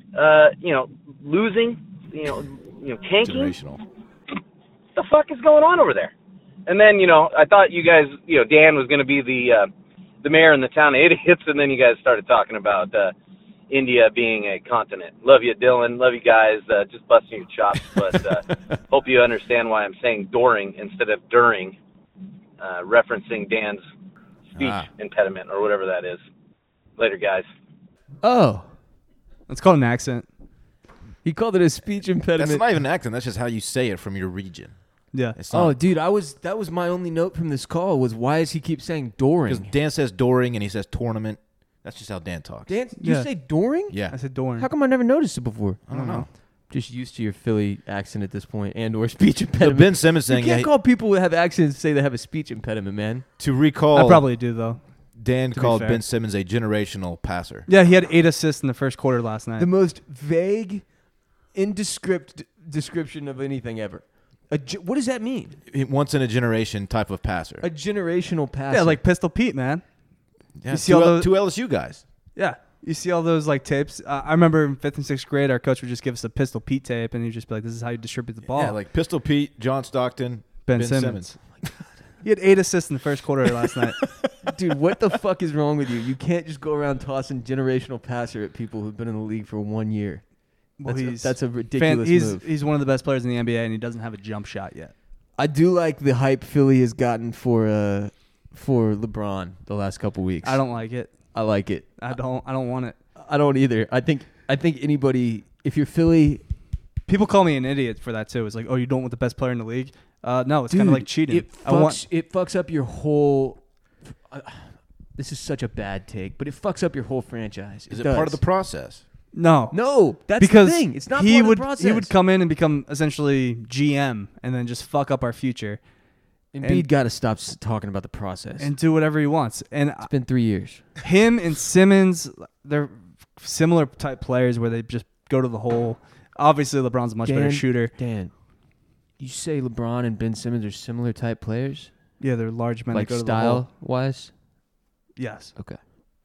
losing, tanking. Generational. The fuck is going on over there? And then, I thought you guys, Dan was going to be the mayor in the town of idiots, and then you guys started talking about India being a continent. Love you, Dylan. Love you guys. Just busting your chops, but hope you understand why I'm saying during instead of during, referencing Dan's speech impediment or whatever that is. Later, guys. Oh, Let's call it an accent. he called it a speech impediment. That's not even an accent. That's just how you say it from your region. Yeah. It's not, Oh, dude, that was my only note from this call was why does he keep saying because Doring? Dan says Doring and he says tournament. That's just how Dan talks. Dan, you Yeah. say Doring? Yeah. I said Dorn. How come I never noticed it before? I don't know. Just used to your Philly accent at this point and/or speech The impediment. Ben Simmons You thing, can't yeah, call people who have accents say they have a speech impediment, man. to recall, I probably do, though. Dan to be called fair. Ben Simmons a generational passer. Yeah, he had 8 assists in the first quarter last night. The most vague, indescript description of anything ever. What does that mean? Once in a generation type of passer. A generational passer. Yeah, like Pistol Pete, man. Yeah, you see two, all those- two LSU guys. Yeah. You see all those like tapes. I remember in 5th and 6th grade, our coach would just give us a Pistol Pete tape, and he'd just be like, "This is how you distribute the ball." Yeah, like Pistol Pete, John Stockton, Ben Simmons. He had 8 assists in the first quarter last night. Dude, what the fuck is wrong with you? You can't just go around tossing generational passer at people who've been in the league for 1 year. Well, That's a ridiculous move. He's one of the best players in the NBA, and he doesn't have a jump shot yet. I do like the hype Philly has gotten for LeBron the last couple weeks. I don't like it. I like it. I don't want it. I don't either. I think anybody, if you're Philly, People call me an idiot for that too. It's like, oh, you don't want the best player in the league. No, it's Dude, kind of like cheating. It fucks up your whole. This is such a bad take, but it fucks up your whole franchise. Is it part of the process? No, that's because the thing. It's not he part would of the process. he would come in and become essentially GM and then just fuck up our future Embiid got to stop talking about the process. and do whatever he wants. And It's been 3 years. him and Simmons, they're similar type players where they just go to the hole. Obviously, LeBron's a much better shooter. Dan, you say LeBron and Ben Simmons are similar type players? Yeah, they're large men Like that go to the hole. style-wise? Yes, Okay.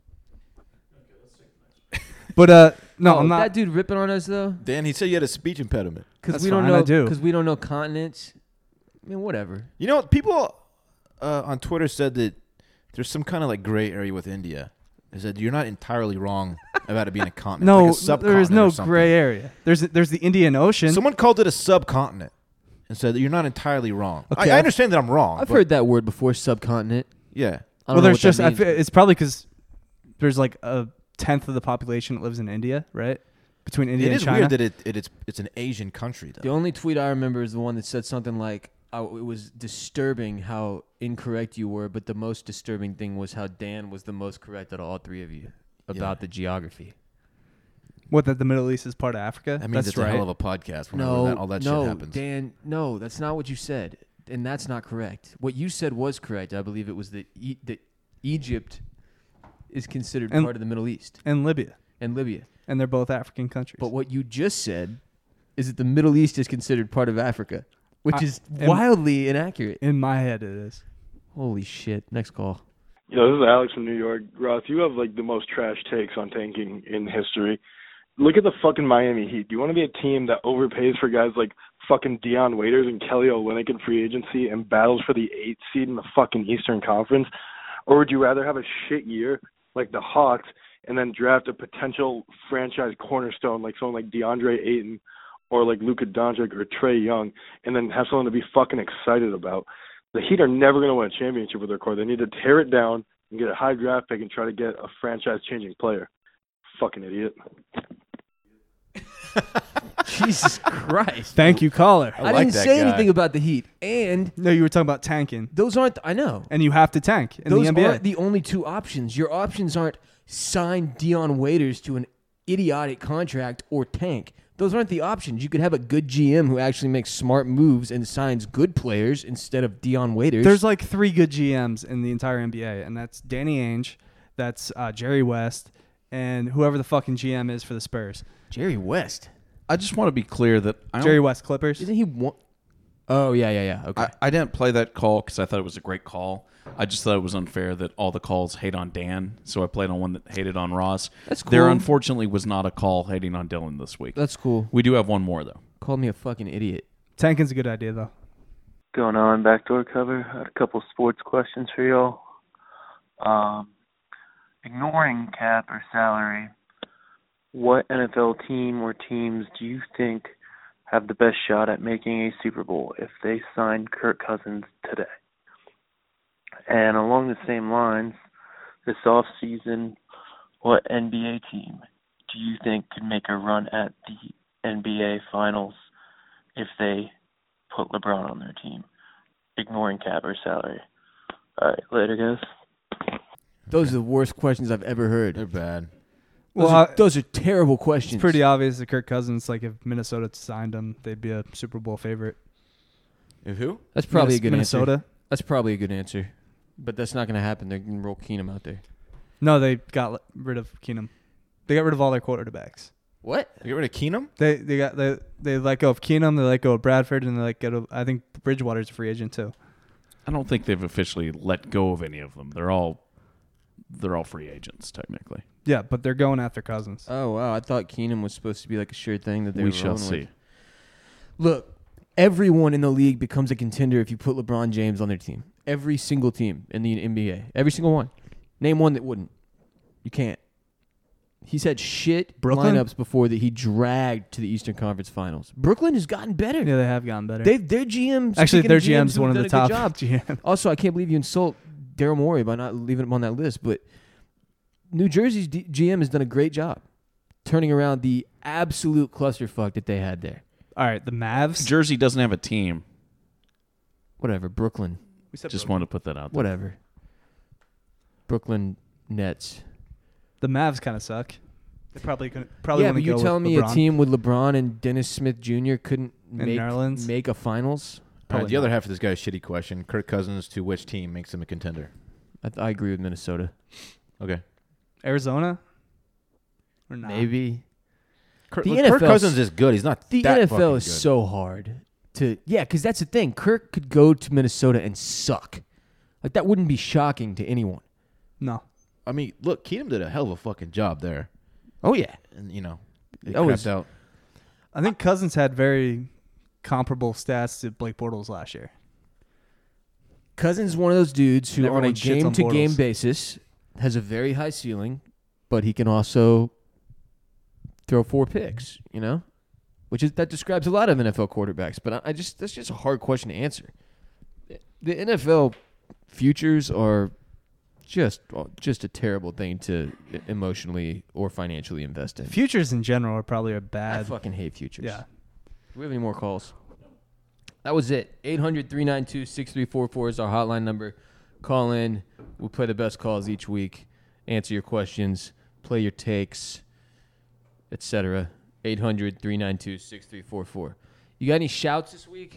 but no, I'm not. That dude ripping on us, though? Dan, he said you had a speech impediment. Because That's we don't fine, I know. do. Because we don't know continents. I mean, whatever. You know, people on Twitter said that there's some kind of like gray area with India. They said you're not entirely wrong about it being a continent. No, like a subcontinent there is no or something. gray area. There's the Indian Ocean. Someone called it a subcontinent and said that you're not entirely wrong. Okay, I understand that I'm wrong. I've but heard that word before, subcontinent. Yeah. I don't well, know there's what just that means. it's probably because there's like a 10th of the population that lives in India, right? Between India It and is China. weird that it's an Asian country, The though. only tweet I remember is the one that said something like, it was disturbing how incorrect you were, but the most disturbing thing was how Dan was the most correct out of all three of you about the geography. What, that the Middle East is part of Africa? That means That's it's right. a hell of a podcast whenever all that shit happens. Dan, no, that's not what you said, and that's not correct. What you said was correct. I believe it was that Egypt is considered And- part of the Middle East And Libya. and Libya. And they're both African countries. But what you just said is that the Middle East is considered part of Africa, which is and- wildly inaccurate. in my head, it is. Holy shit. Next call. Yo, this is Alex from New York. Roth, you have like the most trash takes on tanking in history. Look at the fucking Miami Heat. Do you want to be a team that overpays for guys like fucking Deion Waiters and Kelly Olynyk in free agency and battles for the 8th seed in the fucking Eastern Conference? Or would you rather have a shit year like the Hawks and then draft a potential franchise cornerstone like someone like DeAndre Ayton or like Luka Doncic or Trae Young and then have someone to be fucking excited about? The Heat are never going to win a championship with their core. They need to tear it down and get a high draft pick and try to get a franchise-changing player. Fucking idiot. Jesus Christ. Thank you, caller. I like didn't that say guy. anything about the Heat. And No, you were talking about tanking. those aren't, I know. And you have to tank in Those the NBA. aren't the only two options. Your options aren't sign Deion Waiters to an idiotic contract or tank. Those aren't the options. You could have a good GM who actually makes smart moves and signs good players instead of Deion Waiters. There's like 3 good GMs in the entire NBA, and that's Danny Ainge, that's Jerry West, and whoever the fucking GM is for the Spurs. Jerry West. I just want to be clear that I don't Jerry West Clippers. Isn't he one? Oh, yeah. Okay. I didn't play that call because I thought it was a great call. I just thought it was unfair that all the calls hate on Dan, so I played on one that hated on Ross. That's There cool. unfortunately was not a call hating on Dylan this week. That's cool. We do have one more, though. Called me a fucking idiot. Tanking's a good idea, though. Going on, backdoor cover. I had a couple sports questions for y'all. Ignoring cap or salary, what NFL team or teams do you think have the best shot at making a Super Bowl if they sign Kirk Cousins today? And along the same lines, this offseason, what NBA team do you think could make a run at the NBA Finals if they put LeBron on their team, ignoring cap or salary? All right, later, guys. Those are the worst questions I've ever heard. They're bad. Those are terrible questions. It's pretty obvious that Kirk Cousins, like if Minnesota signed him, they'd be a Super Bowl favorite. If who? That's probably a good Minnesota. answer. That's probably a good answer. But that's not going to happen. They're going to roll Keenum out there. No, they got rid of Keenum. They got rid of all their quarterbacks. What? They get rid of Keenum? They let go of Keenum. They let go of Bradford, and they let go of, I think Bridgewater's a free agent too. I don't think they've officially let go of any of them. They're all free agents technically. Yeah, but they're going after Cousins. Oh, wow. I thought Keenum was supposed to be like a sure thing that they We were shall rolling see. with. Look, everyone in the league becomes a contender if you put LeBron James on their team. Every single team in the NBA. Every single one. Name one that wouldn't. You can't. He's had shit Brooklyn? lineups before that he dragged to the Eastern Conference Finals. Brooklyn has gotten better. Yeah, they have gotten better. Their GMs. Actually, speaking their of GM's one of who've the done a top good job. GMs. Also, I can't believe you insult Daryl Morey by not leaving him on that list, but New Jersey's GM has done a great job turning around the absolute clusterfuck that they had there. All right, the Mavs. Jersey doesn't have a team. whatever, Brooklyn, We said Just Brooklyn. wanted to put that out there. whatever. Brooklyn Nets. The Mavs kind of suck. They probably Yeah, want but to you're go telling with me a LeBron. team with LeBron and Dennis Smith Jr. couldn't In Nerlens? make a finals? All right, Probably the other not. half of this guy's shitty question: Kirk Cousins to which team makes him a contender? I agree with Minnesota. Okay. Arizona? Or not? Maybe. Kirk, The look, Kirk NFL 's Cousins is good. He's not The that NFL fucking is good. so hard to because that's the thing. Kirk could go to Minnesota and suck. Like that wouldn't be shocking to anyone. No. I mean, look, Keenum did a hell of a fucking job there, Oh yeah. and it That was- crapped out. I think Cousins had very comparable stats to Blake Bortles last year. Cousins is one of those dudes who And on a everyone shits on game-to-game Bortles. basis has a very high ceiling, but he can also throw 4 picks, that describes a lot of NFL quarterbacks, but that's just a hard question to answer. The NFL futures are just a terrible thing to emotionally or financially invest in. Futures in general are probably a I bad. fucking hate futures. Yeah. Do we have any more calls? That was it. 800-392-6344 is our hotline number. Call in. We'll play the best calls each week. Answer your questions. Play your takes, etc. 800-392-6344. You got any shouts this week?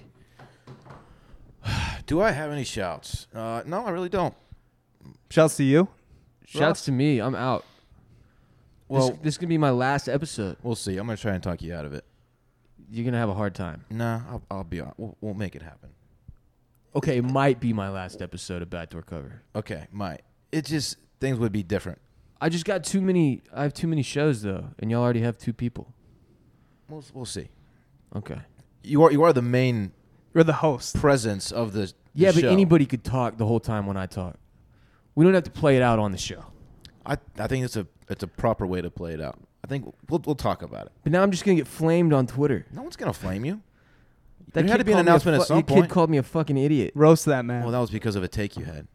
Do I have any shouts? No, I really don't. Shouts to you. Shouts to me. I'm out. Well, this is going to be my last episode. we'll see. I'm gonna try and talk you out of it. You're going to have a hard time. Nah, I'll be on. We'll make it happen. Okay, it might be my last episode of Backdoor Cover. Okay, might. It just things would be different. I just got too many. I have too many shows, though, and y'all already have 2 people. We'll see. Okay. You are the main You're the host. presence of the Yeah, but show. anybody could talk the whole time when I talk. We don't have to play it out on the show. I think it's a proper way to play it out. I think we'll talk about it. But now I'm just gonna get flamed on Twitter. No one's gonna flame you. That There had kid to be an called me a announcement at some Kid point. called me a fucking idiot, Roast that man. Well, that was because of a take you had.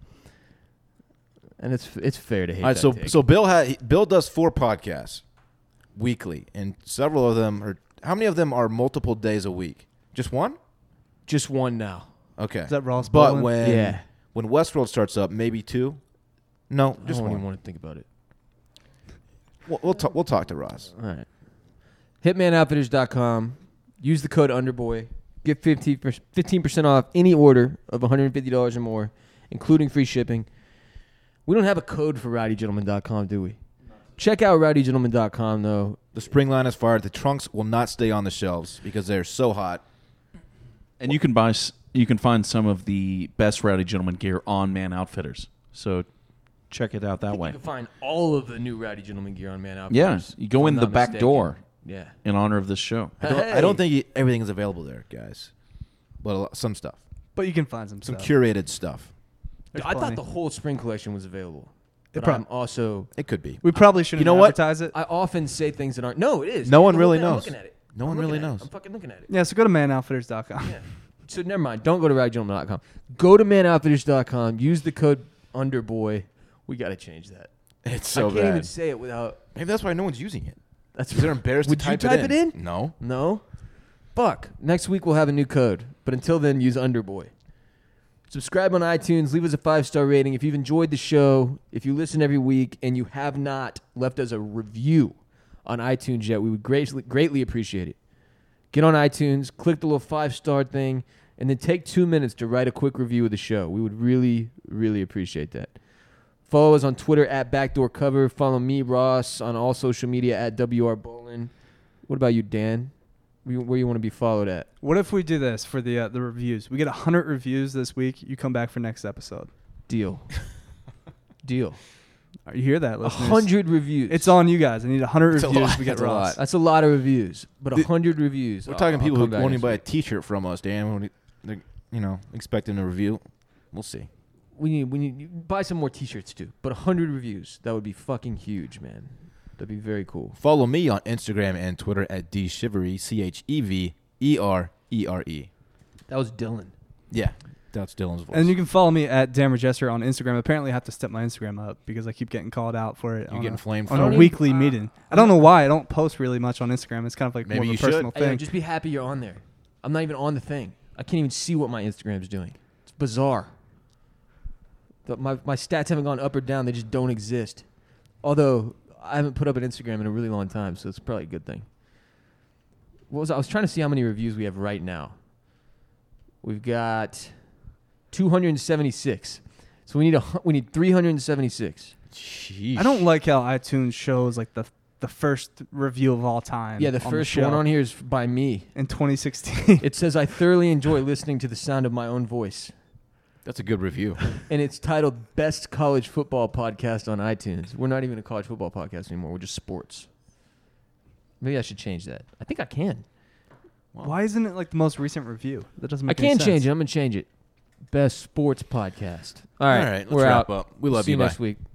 and it's fair to hate. All right, that take. so Bill does 4 podcasts weekly, and several of them are. How many of them are multiple days a week? Just one? just one now. Okay. Is that Ross But Baldwin? when Westworld starts up, maybe 2. No, I just don't even one. want to think about it. We'll talk to Ross. All right. Hitmanoutfitters.com. Use the code Underboy. Get 15% off any order of $150 or more, including free shipping. We don't have a code for RowdyGentleman.com, do we? Check out RowdyGentleman.com, though. The spring line is fired. The trunks will not stay on the shelves because they're so hot. And you can find some of the best Rowdy Gentleman gear on Man Outfitters. So check it out that way. You can find all of the new Rowdy Gentleman gear on Man Yeah, Outfitters. you go if in I'm the not back mistaken. door Yeah. in honor of this show. I don't think everything is available there, guys. But some stuff. But you can find some Some stuff. curated stuff. There's I thought plenty. the whole spring collection was available. But prob- I'm also... It could be. We probably shouldn't You know what? advertise it. I often say things that aren't... No, it is. No one The whole really thing, I'm knows. looking at it. No one I'm really looking at it. knows. I'm fucking looking at it. Yeah, so go to manoutfitters.com. Yeah. So never mind. Don't go to RowdyGentleman.com. Go to manoutfitters.com. Use the code Underboy. We got to change that. It's so I can't even bad. say it without... Maybe that's why no one's using it. That's Because they're embarrassed Would to type you type it in. No. No? Fuck. Next week we'll have a new code. But until then, use Underboy. Subscribe on iTunes. Leave us a 5-star rating. If you've enjoyed the show, if you listen every week, and you have not left us a review on iTunes yet, we would greatly appreciate it. Get on iTunes, click the little 5-star thing, and then take 2 minutes to write a quick review of the show. We would really, really appreciate that. Follow us on Twitter at Backdoor Cover. Follow me, Ross, on all social media at WR Bolin. What about you, Dan? Where you want to be followed at? What if we do this for the reviews? We get 100 reviews this week. You come back for next episode. Deal. Deal. You hear that, listeners? 100 reviews. It's on you guys. I need 100 That's a reviews. lot. We get That's a Ross. lot. That's a lot of reviews, but 100 reviews. We're talking people who come back won't next even buy a week. T-shirt from us, Dan. They're, expecting a review. We'll see. We need buy some more T-shirts too. But 100 reviews, that would be fucking huge, man. That'd be very cool. Follow me on Instagram and Twitter at dshivery, CHEVERERE. That was Dylan. Yeah, that's Dylan's voice. And you can follow me at Dan Regester on Instagram. Apparently, I have to step my Instagram up because I keep getting called out for it. You're on getting a, flamed on for a it. weekly meeting. I don't know why. I don't post really much on Instagram. It's kind of like Maybe more you of a should. personal Hey, thing. just be happy you're on there. I'm not even on the thing. I can't even see what my Instagram's doing. bizarre. My stats haven't gone up or down. They just don't exist. Although I haven't put up an Instagram in a really long time, so it's probably a good thing. I was trying to see how many reviews we have right now. We've got 276. So we need 376. Jeez. I don't like how iTunes shows like the first review of all time. Yeah, the first one on here is by me. In 2016. It says, I thoroughly enjoy listening to the sound of my own voice. That's a good review. And it's titled Best College Football Podcast on iTunes. We're not even a college football podcast anymore. We're just sports. Maybe I should change that. I think I can. Why isn't it like the most recent review? That doesn't make I any can sense. change it. I'm going to change it. Best Sports Podcast. All right. Let's we're wrap out. up. We love See you. you next Bye. week.